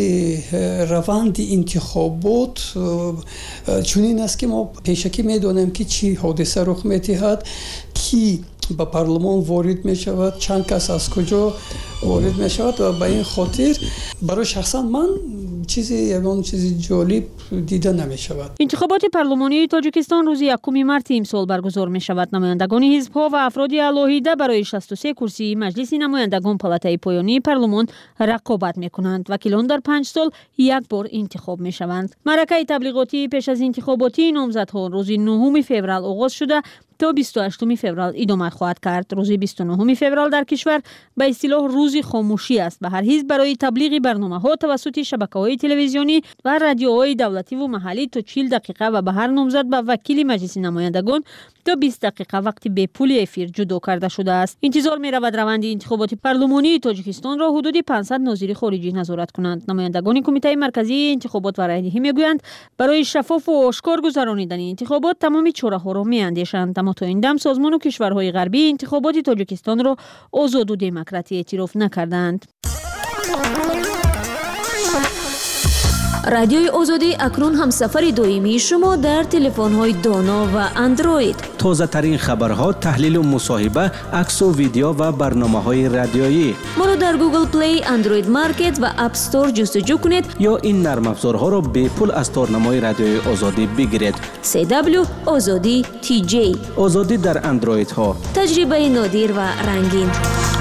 X: раванди интихобот чунин аст ки мо пешакӣ медонем ки чӣ ҳодиса рух медиҳад ки به پارلمان وارد می شود، چند کس از کجا وارد می شود و به این خاطر برای شخصا من چیزی یگان چیزی جالب دیده نمی شود.
V: انتخابات پارلمانی تاجیکستان روز یکم مارس امسال برگزار می شود. نمایندگان حزب‌ها و افراد علاهیده برای شصت و سه کرسی مجلس نمایندگان پالاتای پایانی پارلمان رقابت می کنند. وکیلان در پنج سال یک بار انتخاب می شوند. معرکه تبلیغاتی پیش از انتخاباتی نامزدها روز نهم فوریه آغاز شده تا بیست و هشتم فوریه ادامه خواهد کرد. روز بیست و نهم فوریه در کشور به اصطلاح روز خاموشی است و هر حزب برای تبلیغ برنامه‌ها توسط شبکه‌های تلویزیونی و رادیوهای دولتی و محلی تا چهل دقیقه و به هر نامزد به وکیل مجلس نمایندگان تا بیست دقیقه وقت به پول افیر جدا کرده شده است. انتظار می‌رود روند انتخابات پارلمانی تاجیکستان را حدود پانصد ناظر خارجی نظارت کنند. نمایندگان کمیته مرکزی انتخابات و رایدهی میگویند برای شفاف و آشکار گذرانیدن انتخابات تمام چاره‌ها را می‌اندیشند. اما تا این دم سازمان و کشورهای غربی انتخابات تاجیکستان را آزاد و دموکراتی اعتراف نکردند.
U: رادیوی آزادی اکنون همسفر دائمی شما در تلفن‌های دانا و اندروید.
Q: تازه ترین خبرها، تحلیل و مصاحبه، عکس و ویدیو و برنامه‌های رادیویی.
U: ما را در گوگل پلی، اندروید مارکت و اپ استور جستجو کنید
Q: یا این نرم افزارها را به پول از تارنمای رادیوی آزادی بگیرید.
U: سی دبلیو آزادی تی جی.
Q: آزادی در اندروید ها.
U: تجربه نادر و رنگین.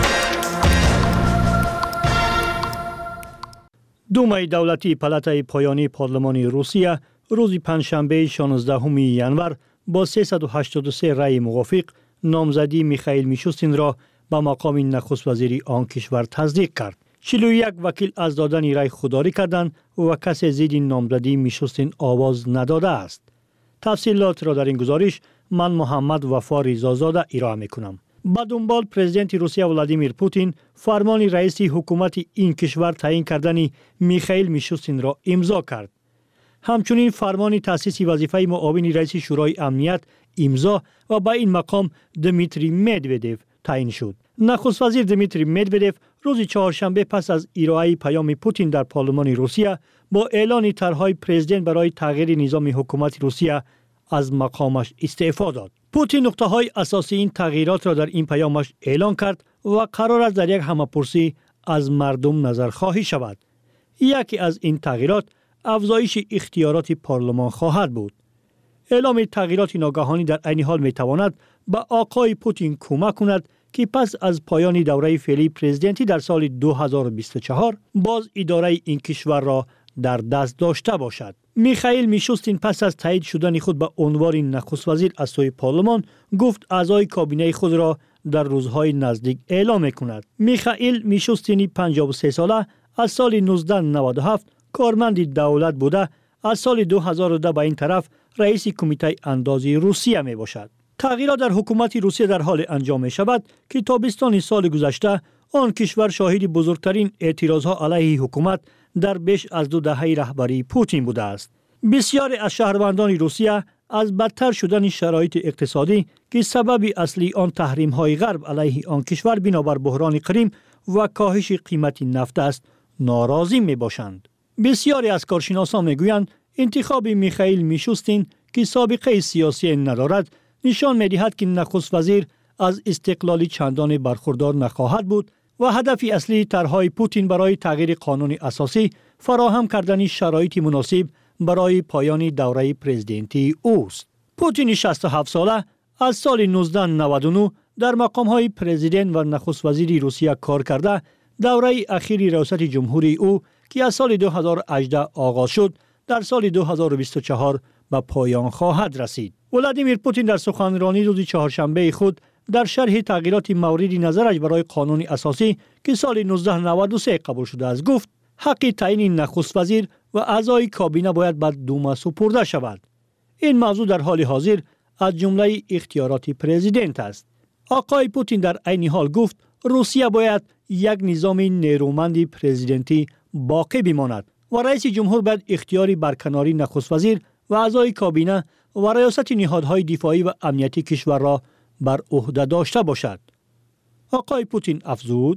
D: دومای دولتی پالاتای پایانی پارلمانی روسیه روز پنجشنبه شانزدهم ژانویه با سیصد و هشتاد و سه رای موافق نامزدی میخائیل میشوستین را به مقام نخست وزیری آن کشور تصدیق کرد. چهل و یک وکیل از دادن رای خودداری کردند و کسی ضد نامزدی میشوستین آواز نداده است. تفصیلات را در این گزارش من محمد وفا رضازاده ارائه میکنم. با دنبال پرزیدنت روسیه ولادیمیر پوتین فرمان رئیس حکومت این کشور تعیین کردن میخائیل میشوستین را امضا کرد. همچنین فرمان تأسیس وظیفه معاون رئیس شورای امنیت امضا و با این مقام دمیتری مدودوف تعیین شد. نخست وزیر دمیتری مدودوف روز چهارشنبه پس از ارائه پیام پوتین در پارلمان روسیه با اعلان طرحهای پرزیدنت برای تغییر نظام حکومت روسیه از مقامش استعفا داد. پوتین نقطه‌های اساسی این تغییرات را در این پیامش اعلان کرد و قرار است در یک همه‌پرسی از مردم نظرخواهی شود. یکی از این تغییرات افزایش اختیارات پارلمان خواهد بود. اعلام تغییرات ناگهانی در عین حال می‌تواند به آقای پوتین کمک کند که پس از پایان دوره فعلی پرزیدنتی در سال دو هزار و بیست و چهار باز اداره این کشور را در دست داشته باشد. میخائیل میشوستین پس از تایید شدن خود به عنوان نخست وزیر از سوی پارلمان گفت اعضای کابینه خود را در روزهای نزدیک اعلام میکند. میخائیل میشوستین پنجاه و سه ساله از سال نوزده نود و هفت کارمند دولت بوده، از سال دو هزار و ده به این طرف رئیس کمیته اندازی روسیه می باشد. تغییرات در حکومت روسیه در حال انجام می شود که تابستان سال گذشته آن کشور شاهد بزرگترین اعتراضها علیه حکومت در بیش از دو دهه رهبری پوتین بوده است. بسیاری از شهروندان روسیه از بدتر شدن شرایط اقتصادی که سبب اصلی آن تحریم‌های غرب علیه آن کشور بنابر بحران کریم و کاهش قیمت نفت است ناراضی می باشند. بسیاری از کارشناسان می گویند انتخاب میخائیل میشوستین که سابقه سیاسی ندارد نشان می دهد که نخست وزیر از استقلالی چندان برخوردار نخواهد بود و هدف اصلی طرحهای پوتین برای تغییر قانون اساسی فراهم کردن شرایط مناسب برای پایان دوره پرزیدنتی اوست. پوتین شصت و هفت ساله از سال نوزده نود و نه در مقام‌های پرزیدنت و نخست وزیری روسیه کار کرده. دوره اخیر ریاست جمهوری او که از سال دو هزار و هجده آغاز شد در سال دو هزار و بیست و چهار به پایان خواهد رسید. ولادیمیر پوتین در سخنرانی روز چهارشنبه خود در شرح تغییرات مورد نظرش برای قانون اساسی که سال نوزده نود و سه قبول شده است گفت حق تعیین نخست وزیر و اعضای کابینه باید به دوما سپرده شود. این موضوع در حال حاضر از جمله اختیارات پرزیدنت است. آقای پوتین در عین حال گفت روسیه باید یک نظام نیرومند پرزیدنتی باقی بماند و رئیس جمهور باید اختیاری برکناری نخست وزیر و اعضای کابینه و ریاست نهادهای دفاعی و امنیتی کشور را بر عهده داشته باشد. آقای پوتین افزود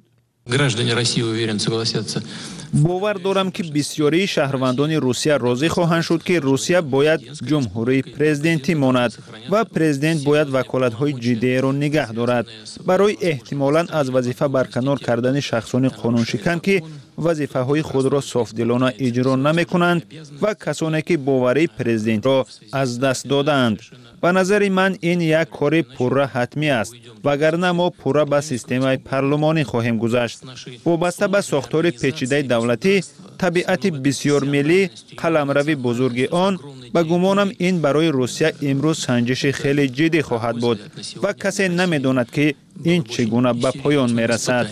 B: Граждане России, уверен, согласятся.
G: باور دارم که بسیاری شهروندان روسیه راضی خواهند شد که روسیه باید جمهوری پرزیدنتی ماند و پرزیدنت باید وکالت‌های جدی را نگه دارد برای احتمالاً از وظیفه برکنار کردن شخصان قانون شکن که وظیفه‌های خود را صافدلانه اجرا نمی‌کنند و کسانی که باوری پرزیدنت را از دست دادند. به نظر من این یک کار پورا حتمی است وگرنه ما پورا به سیستم پارلمانی خواهیم گذشت. وابسته به ساختار پیچیده دولتی، طبیعت بسیار ملی، قلمرو بزرگ آن، به گمانم این برای روسیه امروز سنجش خیلی جدی خواهد بود و کسی نمی‌داند که این چگونه به پایان می‌رسد.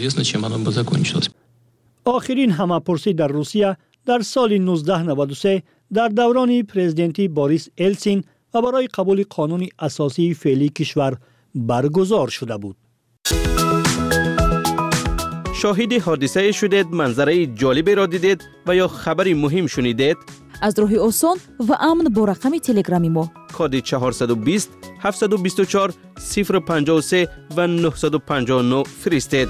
I: آخرین همه‌پرسی در روسیه در سال نوزده نود و سه در دوران پرزیدنتی بوریس السین و برای قبول قانون اساسی فعلی کشور برگزار شده بود.
Q: شاهد حادثه شدید، منظره جالبی را دیدید و یا خبری مهم شنیدید؟
F: از راهی آسان و امن با رقم تلگرامی ما
Q: کد چهارصد و بیست هفتصد و بیست و چهار صفر پنجاه و سه و نهصد و پنجاه و نه فرستید.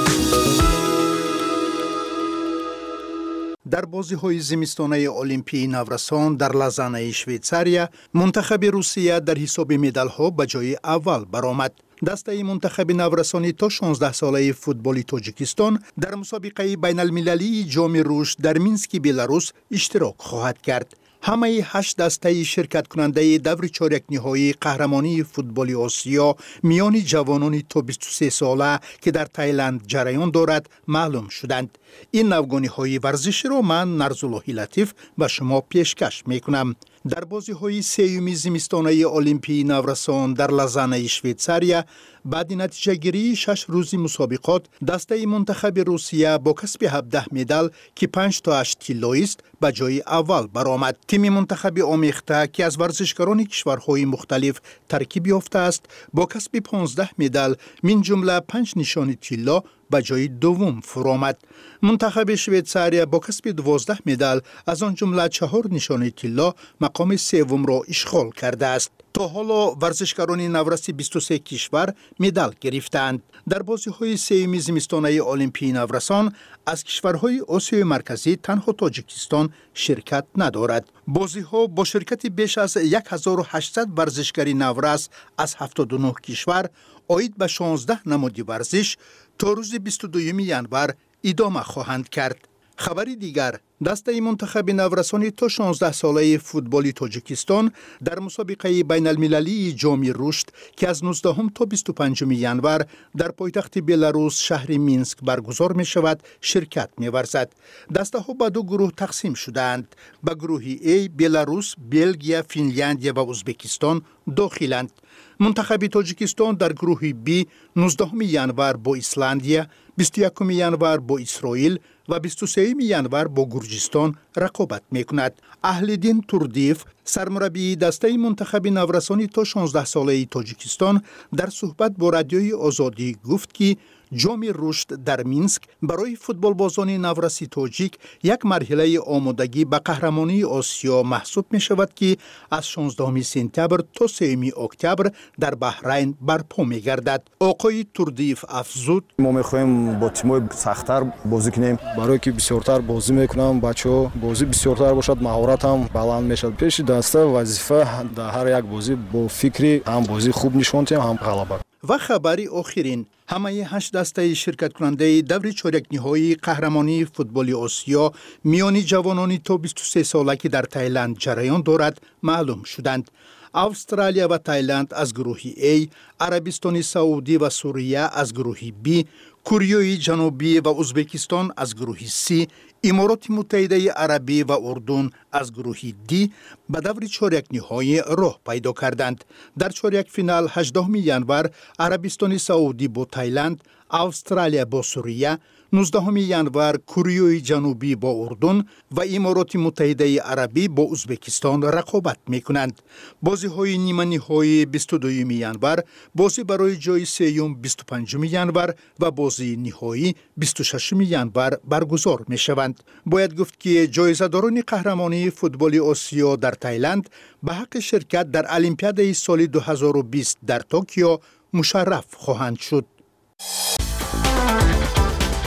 L: در بازی‌های زمستانه المپیک نورسان در لازانه شویتزاریا منتخب روسیه در حساب مدال‌ها به جای اول برآمد. دسته منتخب نورسانی تا شانزده ساله فوتبال تاجیکستان در مسابقه بین المللی جام رشد در مینسک بلاروس اشتراک خواهد کرد. همه هشت دسته شرکت کننده دور چهارک نهایی قهرمانی فوتبال آسیا میان جوانان تا بیست و سه ساله که در تایلند جریان دارد معلوم شدند. این نوگانی های ورزش را من نرزالله لطیف به شما پیشکش می کنم. در بازی های سیوم زمستانه المپیک نورسان در لازانه شویتزاریا بعد نتیجه گیری شش روزی مسابقات دسته منتخب روسیه با کسب هفده مدال که پنج تا هشت طلا است به جای اول برآمد. تیم منتخب آمیخته که از ورزشکاران کشورهای مختلف ترکیب یافته است با کسب پانزده مدال من جمله پنج نشان طلا به جای دوم فرآمد. منتخب شویتزاریا با کسب دوازده مدال از آن جمله چهار نشان طلا مقام سوم را اشغال کرده است. تا حالا ورزشکاران نورس بیست و سه کشور مدال گرفتند. در بازی‌های سیوم زمستانه المپیک نورسان از کشورهای آسیای مرکزی تنها تاجیکستان شرکت ندارد. بازی‌ها با شرکت بیش از هزار و هشتصد ورزشکار نورس از هفتاد و نه کشور عاید به شانزده نماد ورزش تا روز بیست و دوم ژانویه ادامه خواهند کرد. خبری دیگر، دسته منتخب نورسانی تا شانزده ساله فوتبال تاجیکستان در مسابقه بین المللی جام رشد که از نوزدهم تا بیست و پنجم ژانویه در پایتخت بلاروس شهر مینسک برگزار می شود شرکت می ورزد. دسته ها به دو گروه تقسیم شدند. به گروه A بلاروس، بلژیم، فنلاندی و ازبکستان داخلند. منتخب تاجیکستان در گروه B نوزدهم ژانویه با ایسلندیا، بیست و یکم ژانویه با اسرائیل و بیست و سوم ژانویه با گرجستان رقابت میکند. اهلدین توردیف سرمربی دسته منتخب نورسانی تا شانزده ساله تاجیکستان در صحبت با رادیوی آزادی گفت که جام رشد در مینسک برای فوتبال بازان نورسی تاجیک یک مرحله آمادگی به قهرمانی آسیا محسوب می شود که از شانزدهم سپتامبر تا سوم اکتبر در بحرین برپا می گردد. آقای توردیف افزود:
Y: ما میخواهیم با تیم‌های سخت‌تر بازی کنیم برای که بسیارتر بازی میکنم. بچه‌ها بازی بسیارتر باشد، مهارت هم بلند میشد. پیش دسته وظیفه در هر یک بازی با فکری هم بازی خوب نشون دهیم هم غلبه.
L: و خبری آخرین، همه هشت دسته شرکت کننده دور چهارک نهایی قهرمانی فوتبال آسیا میان جوانان تا بیست و سه ساله که در تایلند جریان دارد معلوم شدند. استرالیا و تایلند از گروه A، عربستان سعودی و سوریه از گروه B، کره جنوبی و ازبکستان از گروه C، امارات متحده عربی و اردن از گروه D به دور چهارک نهایی راه پیدا کردند. در چهارک فینال هجدهم ژانویه عربستان سعودی با تایلند، استرالیا با سوریه، نوزدهم ژانویه کره جنوبی با اردن و امارات متحده عربی با ازبکستان رقابت میکنند. بازی های نیمه نهایی بیست و دوم ژانویه، بازی برای جای سوم بیست و پنجم ژانویه و بازی نهایی بیست و ششم ژانویه برگزار می شوند. باید گفت که جایزه داران قهرمانی فوتبال آسیا در تایلند به حق شرکت در المپیاد سال دو هزار و بیست در توکیو مشرف خواهند شد.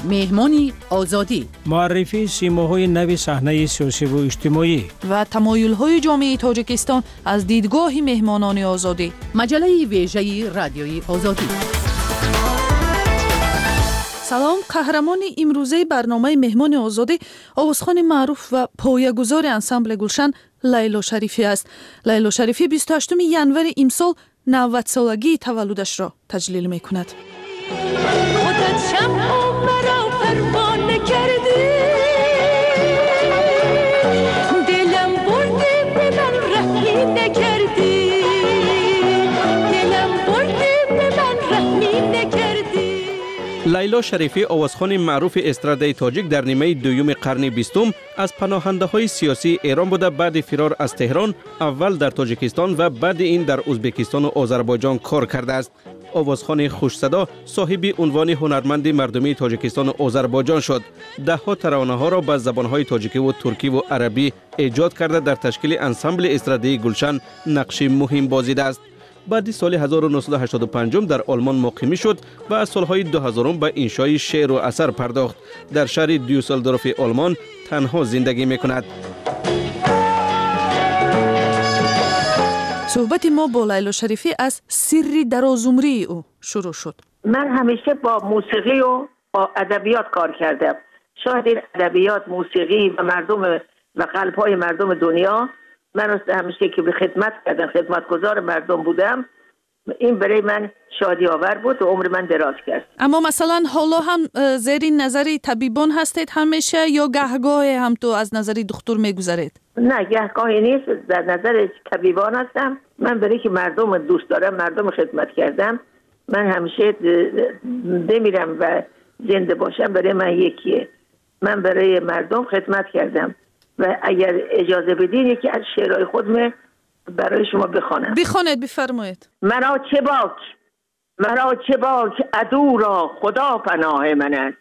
E: مهمان آزادی،
K: معرفی سیماهای نوی صحنه سیاسی و اجتماعی
M: و تمایل‌های جامعه تاجیکستان از دیدگاه مهمانان آزادی.
E: مجله ویژه رادیوی آزادی.
M: سلام، قهرمان امروزه برنامه مهمان آزادی آوازخوان معروف و پایه‌گذار انسامبل گلشن لیلا شریفی است. لیلا شریفی بیست و هشتم ینور امسال نود سالگی تولدش را تجلیل می‌کند.
Q: لیلا شریفی آوازخوان معروف استرادای تاجیک در نیمه دوم قرن بیستم از پناهنده های سیاسی ایران بوده. بعد فرار از تهران اول در تاجیکستان و بعد این در ازبکستان و آذربایجان کار کرده است. آوازخوان خوش صدا صاحب عنوان هنرمند مردمی تاجیکستان و آذربایجان شد. ده ها ترانه ها را به زبان های تاجیکی و ترکی و عربی ایجاد کرده در تشکیل انسامبل استرادای گلشن نقش مهم بازیده است. بعد سال هزار و نهصد و هشتاد و پنج در آلمان مقیمی شد و از سالهای دو هزار به انشای شعر و اثر پرداخت. در شهر دیوسلدورف آلمان تنها زندگی میکند.
M: صحبت ما با لیلا شریفی از سری درازعمری او شروع شد.
N: من همیشه با موسیقی و با ادبیات کار کردم. شاید این ادبیات، موسیقی و مردم و قلب‌های مردم دنیا، من همیشه که به خدمت کردم، خدمتگزار مردم بودم، این برای من شادی آور بود و عمر من دراز کرد.
M: اما مثلا حالا هم زیر نظر طبیبان هستید همیشه یا گهگاه هم تو از نظر دکتر میگذارید؟
N: نه، گهگاهی نیست، در نظر طبیبان هستم. من برای که مردم دوست دارم، مردم خدمت کردم، من همیشه بمیرم و زنده باشم برای من یکیه. من برای مردم خدمت کردم و اگر اجازه بدین یکی از شعرهای خودم برای شما بخوانم.
M: بخوانید، بفرمایید.
N: مرا چه باک، مرا چه باک، عدو را خدا پناه من است.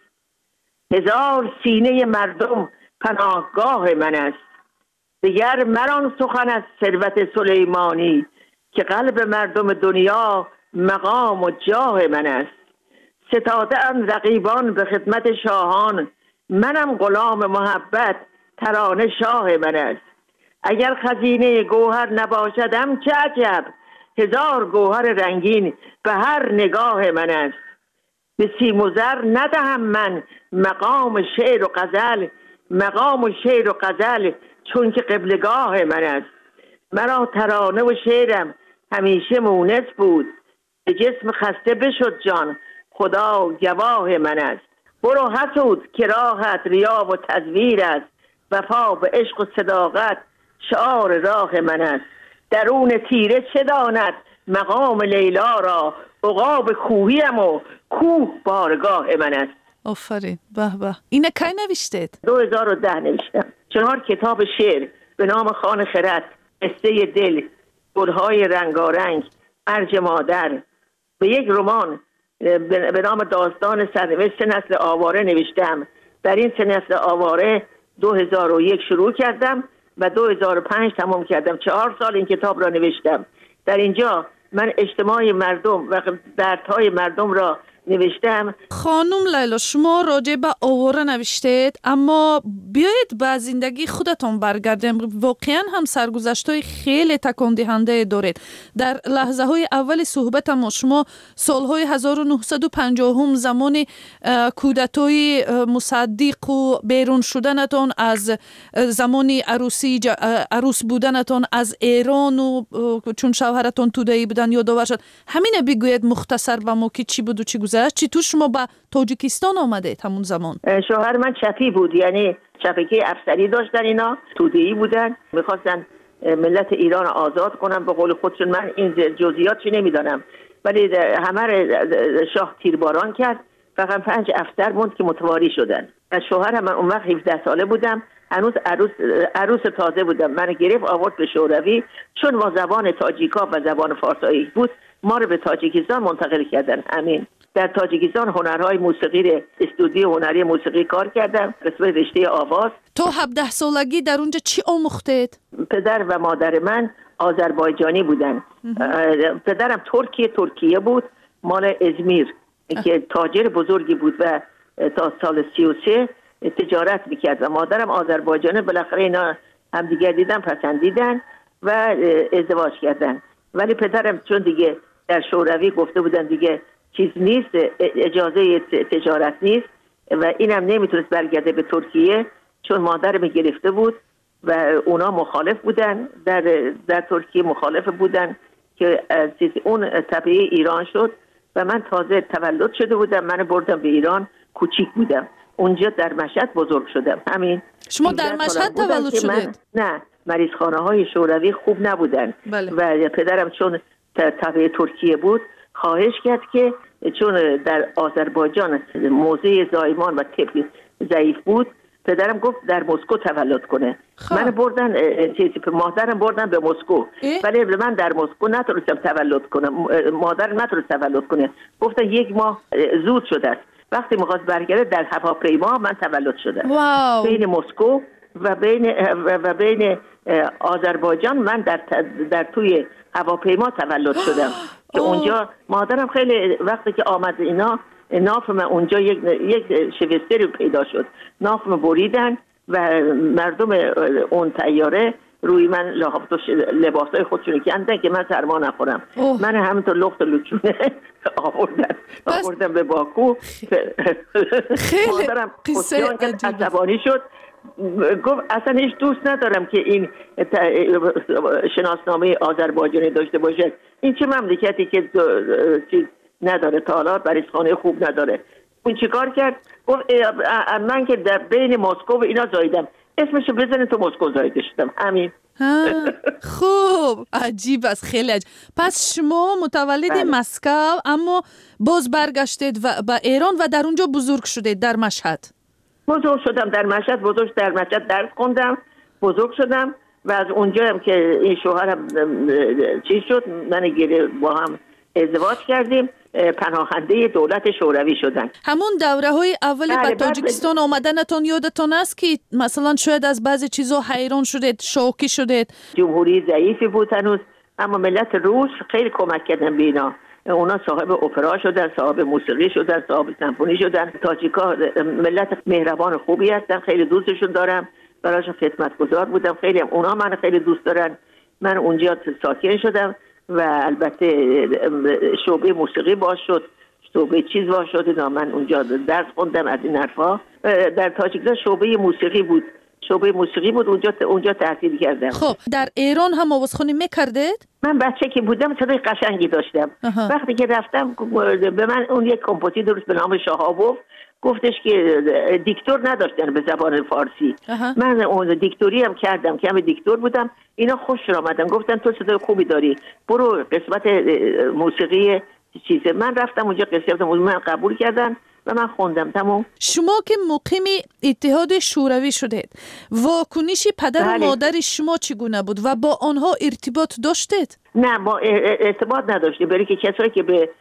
N: هزار سینه مردم پناهگاه من است. دیگر مران سخن از ثروت سلیمانی که قلب مردم دنیا مقام و جاه من است. ستاده ام رقیبان به خدمت شاهان، منم غلام محبت، ترانه شاه من است. اگر خزینه گوهر نباشدم چه عجب، هزار گوهر رنگین به هر نگاه من است. به سیم و زر ندهم من مقام شعر و غزل، مقام و شعر و غزل چون که قبلگاه من است. مرا ترانه و شعرم همیشه مونس بود، به جسم خسته بشد جان، خدا گواه من است. برو حسود که راحت ریا و تزویر است، وفا به عشق و صداقت شعار راه من است. درون تیره چه داند مقام لیلا را، عقاب کوهیم و کوه بارگاه من است.
M: آفرین، به به. اینه کی نوشتید؟
N: دو هزار و ده نوشتم. چهار کتاب شعر به نام خان خرد، قصه دل، گلهای رنگارنگ، ارج مادر، به یک رمان به نام داستان سرنوشت سه نسل آواره نوشتم. در این سه نسل آواره دو هزار و یک شروع کردم و دو هزار و پنج تمام کردم. چهار سال این کتاب را نوشتم. در اینجا من اجتماع مردم و دردهای مردم را نوشتم.
M: خانم لیلا، شما راجع به آواره نوشتید، اما بیایید به زندگی خودتون برگردیم. واقعا هم سرگذشت‌های خیلی تکان دهنده دارید. در لحظه های اول صحبت ما شما سالهای هزار و نهصد و پنجاه هم زمان کودتای مصدق و بیرون شدنتون از زمان عروسی عروس بودنتون از ایران و چون شوهرتون توده‌ای بودن یادآور شد. همین بگوید مختصر به ما که چی بود و چی گذشت. چی تو شما به تاجیکستان آمدید همون زمان؟
N: شوهر من چپی بود، یعنی چپکی افسری داشتن، اینا توده‌ای بودن، میخواستن ملت ایران آزاد کنن به قول خودشون. من این جزئیات چی نمیدانم، ولی همه شاه تیرباران کرد، فقط پنج افسر موند که متواری شدن. و شوهر من اون وقت هفده ساله بودم، هنوز عروس عروس تازه بودم. من گرفت آورد به شوروی، چون ما زبان تاجیکا و زبان فارسی بود ما رو به تاجیکستان منتقل کردن. همین در تاجیکستان هنرهای موسیقی، استودیو هنری موسیقی کار کردم، قسمت رشته آواز.
M: تو هفده سالگی در اونجا چی آموختید؟
N: پدر و مادر من آذربایجانی بودن. پدرم ترکیه ترکیه بود، مال ازمیر که تاجر بزرگی بود و تا سال سی و سه تجارت میکرد و مادرم آذربایجانه. بالاخره اینا همدیگر دیدن، پسندیدن و ازدواج کردن. ولی پدرم چون دیگه در شوروی گفته بودن دیگه چیز نیست، اجازه تجارت نیست و اینم نمیتونست برگرده به ترکیه چون مادرم گرفته بود و اونا مخالف بودن، در در ترکیه مخالف بودن که از اون تبعه ایران شد و من تازه تولد شده بودم. من بردم به ایران، کوچیک بودم، اونجا در مشهد بزرگ شدم. همین.
M: شما در مشهد تولد شدید؟
N: نه، مریض خانه های شوروی خوب نبودن.
M: بله.
N: و پدرم چون تبع ترکیه بود خواهش کرد که چون در آذربایجان موضع زایمان و طب ضعیف بود، پدرم گفت در مسکو تولد کنه. خواه. من بردن چیزی مادرم بردن به مسکو، ولی من در مسکو نتونستم تولد کنم. مادر نتونست تولد کنه، گفتن یک ماه زود شده است. وقتی می‌خواست برگرده در هواپیما من تولد شدم.
M: واو.
N: بین مسکو و بین و بین آذربایجان من در در توی هواپیما تولد شدم که اونجا مادرم خیلی وقتی که آمد اینا نافم اونجا یک یک شوستری پیدا شد، نافم بریدن و مردم اون طیاره روی من لباسای خودشون کندن که من سرما نخورم. اوه. من همینطور لخت لچونه آوردن آوردن به باکو. مادرم قصه عصبانی شد، گفت اصلا هیچ دوست ندارم که این شناسنامه آذربایجانی داشته باشه. این چه مملکتی که چیز نداره، تا بریزخانه خوب نداره. اون چیکار کرد؟ گفت من که در بین مسکو و اینا زاییدم، اسمشو بزنه تو مسکو زایده شدم. همین.
M: خوب، عجیب است، خیلی عجیب. پس شما متولد مسکو اما باز برگشتید و به ایران و در اونجا بزرگ شدید در مشهد.
N: بزرگ شدم در مشهد، بزرگ در مشهد درس خوندم، بزرگ شدم و از اونجا هم که این شوهرم چی شد، من گیره با هم ازدواج کردیم، پناهنده دولت شوروی شدن.
M: همون دوره های اول به تاجیکستان آمدنتون یادتون است که مثلا شاید از بعضی چیزا حیران شدید، شوکی شدید؟
N: جمهوری ضعیفی بود هنوز، اما ملت روس خیلی کمک کردن به اینا. اونا صاحب اپرا شدن، صاحب موسیقی شدن، صاحب سمفونی شدن. تاجیکا ملت مهربان خوبی هستن، خیلی دوستشون دارم، براشون خدمتگزار بودم. خیلی اونا من خیلی دوست دارن. من اونجا ساکن شدم و البته شعبه موسیقی باز شد، شعبه چیز باز شد. اینا من اونجا درس خوندم از این حرفا. در تاجیکستان شعبه موسیقی بود، شعبه موسیقی بود، اونجا اونجا تحصیل کردم.
M: خب در ایران هم آوازخوانی میکردید؟
N: من بچه که بودم صدای قشنگی داشتم. اها. وقتی که رفتم به من اون یک کمپوزیتور به نام شاهابوف گفتش که دیکتور نداشتن به زبان فارسی. اها. من اون دیکتوری هم کردم که همه دیکتور بودم. اینا خوش آمدن، گفتن تو صدای خوبی داری، برو قسمت موسیقی چیزه. من رفتم اونجا قسمت موسیقی من قبول کردن و من خوندم. تمام.
M: شما که مقیم اتحاد شوروی شدید، واکنش پدر بله. و مادر شما چگونه بود و با آنها ارتباط داشتید؟
N: نه، ما ارتباط نداشتیم، برای که کسایی که به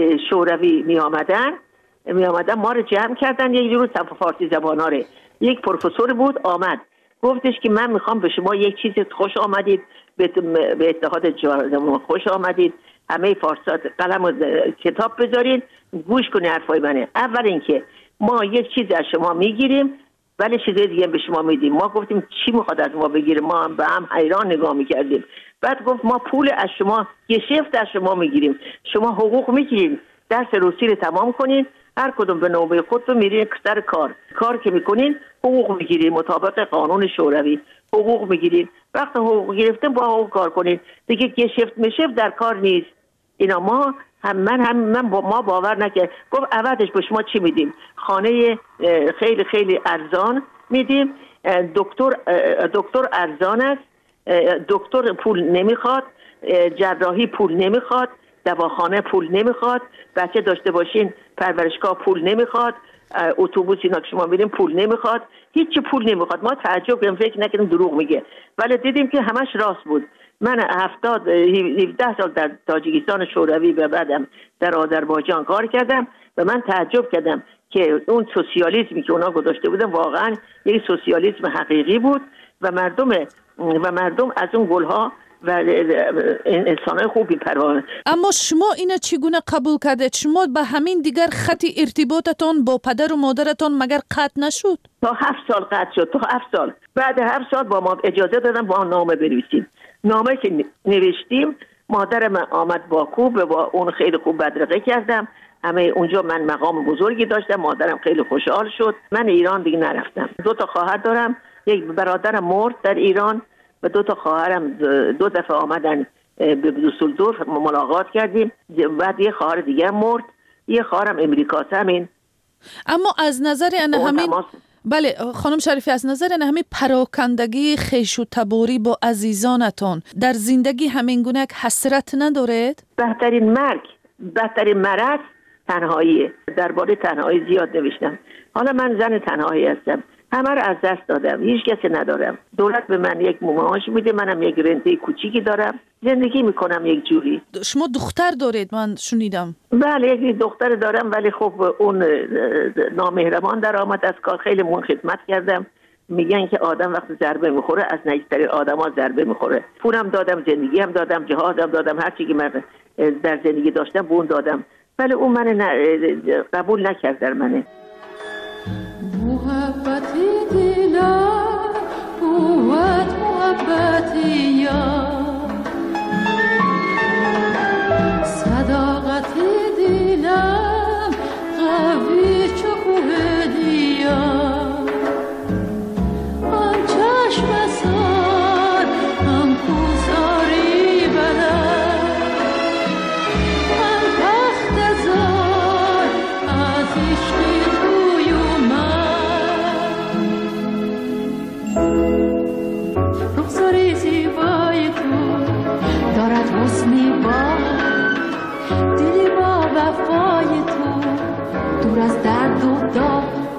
N: شوروی می آمدن می آمدن ما رو جمع کردن. یک جور فارسی زباناره، یک پروفسور بود آمد گفتش که من میخوام به شما یک چیز خوش آمدید، به اتحاد جوانان خوش آمدید، همه فارسات قلم و کتاب بذارین گوش کنین حرفای منه. اول اینکه ما یک چیز از شما میگیریم ولی چیز دیگه به شما میدیم. ما گفتیم چی میخواد از ما بگیره؟ ما هم به هم حیران نگاه میکردیم. بعد گفت ما پول از شما گشفت از شما میگیریم، شما حقوق میگیرین، درس روسی رو تمام کنین، هر کدوم به نوبه خودتون میرین سر کار، کار که میکنین حقوق میگیرین مطابق قانون شوروی، حقوق میگیرین. وقتی حقوق گرفتن با حقوق کار کنین، دیگه گشفت میشه در کار نیست. اینا ما هم من هم من با ما باور نکرد. گفت عوضش به شما چی میدیم؟ خانه خیلی خیلی ارزان میدیم، دکتر دکتر ارزان است، دکتر پول نمیخواد، جراحی پول نمیخواد، دواخانه پول نمیخواد، بچه داشته باشین پرورشگاه پول نمیخواد، اتوبوس اینا که شما میرین پول نمیخواد، هیچ پول نمیخواد. ما تعجب کردیم، فکر نکردیم دروغ میگه، ولی دیدیم که همش راست بود. من هفتاد هفده سال در تاجیکستان شوروی و بعدم در آذربایجان کار کردم و من تعجب کردم که اون سوسیالیسمی که اونا گذاشته بودن واقعا یک سوسیالیسم حقیقی بود و مردم و مردم از اون گلها و انسان خوبی پروانه.
M: اما شما اینو چگونه قبول کردید؟ شما به همین دیگر خط ارتباطتان با پدر و مادرتان مگر قطع نشد؟
N: تا هفت سال قطع شد، تا هفت سال. بعد هفت سال با ما اجازه دادن با نامه بنویسیم. نامه که نوشتیم مادرم آمد باکو و با اون خیلی خوب بدرقه کردم. همه اونجا من مقام بزرگی داشتم، مادرم خیلی خوشحال شد. من ایران دیگه نرفتم. دو تا خواهر دارم، یک برادرم مرد در ایران و دو تا خواهرم دو دفعه آمدن به دوسلدورف ملاقات کردیم. بعد یه خواهر دیگه مرد، یه خواهرم امریکاست همین.
M: اما از نظر انه همین بله خانم شریفی، از نظر انه همین پراکندگی خیش و تباری با عزیزانتان در زندگی همین گونه حسرت ندارید؟
N: بهترین مرگ، بهترین مرض تنهاییه. درباره تنهایی زیاد نوشتم. حالا من زن تنهایی هستم، همه رو از دست دادم، هیچ کسی ندارم. دولت به من یک معاش میده، منم یک رنته کوچیکی دارم، زندگی میکنم یک جوری.
M: شما دختر دارید من شنیدم؟
N: بله یک دختر دارم، ولی خب اون نامهربان در آمد از کار. خیلی مون خدمت کردم. میگن که آدم وقتی ضربه میخوره از نزدیکترین آدما ضربه میخوره. پولم دادم، زندگی هم دادم، جهادم دادم، هر چیزی که من در زندگی داشتم به اون دادم، ولی اون من قبول نکرد در منه.
A: محبتی دلم قوت محبتی یار، صداقتی دلم قوی چو کوه دیار، آن چشم سار هم کوساری بلد، آن تخت زار از عشقی رخساری زیبای تو دارد حسنی با دلی با وفای تو دور از درد و داغ.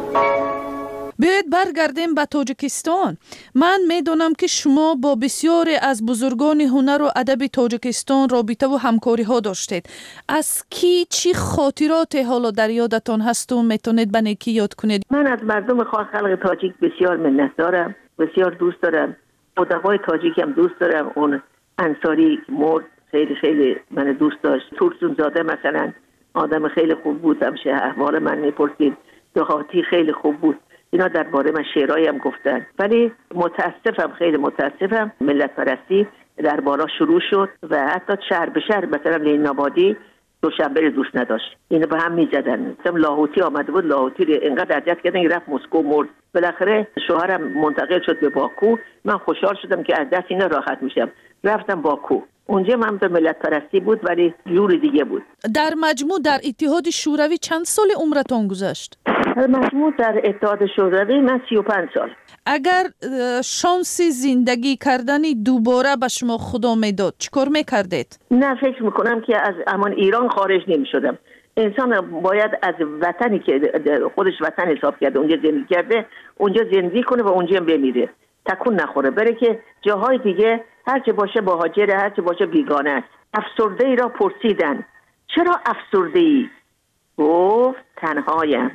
M: بیاید برگردیم به تاجیکستان. من میدونم که شما با بسیاری از بزرگان هنر و ادب تاجیکستان رابطه و همکاری ها داشتید. از کی چی خاطرات حالا در یادتان هست و میتونید به نیکی یاد کنید؟
N: من از مردم خلق تاجیک بسیار منتدارم، بسیار دوست دارم. ادبای تاجیک هم دوست دارم. اون انصاری مرد خیلی خیلی من دوست داشت. ترسون زاده مثلا آدم خیلی خوب بود، همشه احوال من میپرسید. دهاتی خیلی خوب بود. اینا درباره من شعرایی هم گفتن. ولی متاسفم، خیلی متاسفم، ملت پرستی درباره شروع شد و حتی شهر به شهر مثلا لین آبادی دوشنبه رو دوست نداشت. اینو به هم میزدن. مثلا لاهوتی آمده بود، لاهوتی رو اینقدر اذیت کردن که رفت مسکو مرد. بالاخره شوهرم منتقل شد به باکو. من خوشحال شدم که از دست اینا راحت میشم. رفتم باکو. اونجا هم در ملت پرستی بود ولی جور دیگه بود.
M: در مجموع در اتحاد شوروی چند سال عمرتون گذشت؟
N: در مجموع در اتحاد شوروی من سی و پنج سال.
M: اگر شانس زندگی کردنی دوباره به شما خدا میداد چیکار میکردید؟
N: نه فکر میکنم که از امان ایران خارج نمیشدم. انسان باید از وطنی که خودش وطن حساب کرده اونجا زندگی کرده اونجا زندگی کنه و اونجا بمیره، تکون نخوره، بره که جاهای دیگه هر چه باشه مهاجره، هر چه باشه بیگانه است. افسرده ای را پرسیدن چرا افسرده ای؟ گفت تنهایم.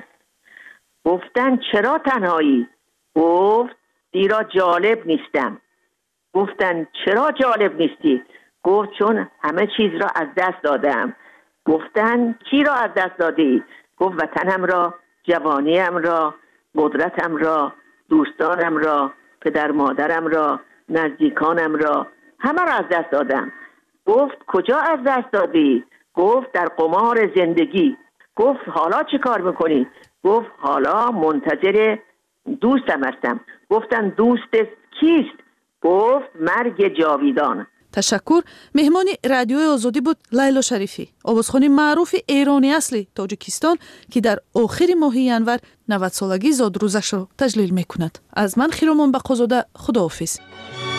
N: گفتن چرا تنهایی؟ گفت زیرا جالب نیستم. گفتن چرا جالب نیستی؟ گفت چون همه چیز را از دست دادم. گفتن چی را از دست دادی؟ گفت وطنم را، جوانیم را، قدرتم را، دوستانم را، پدر مادرم را، نزدیکانم را، همه را از دست دادم. گفت کجا از دست دادی؟ گفت در قمار زندگی. گفت حالا چی کار میکنی؟ گفت حالا منتظر دوستم هستم. گفتن دوست کیست؟ گفت مرگ جاویدان.
M: تشکر. مهمان رادیوی آزادی بود لیلا شریفی، آوازخوان معروف ایرانی اصلی تاجیکستان که در آخر ماه ینور نود سالگی زاد روزش را تجلیل میکند. از من خیرامان بقازاده، خداحافظ.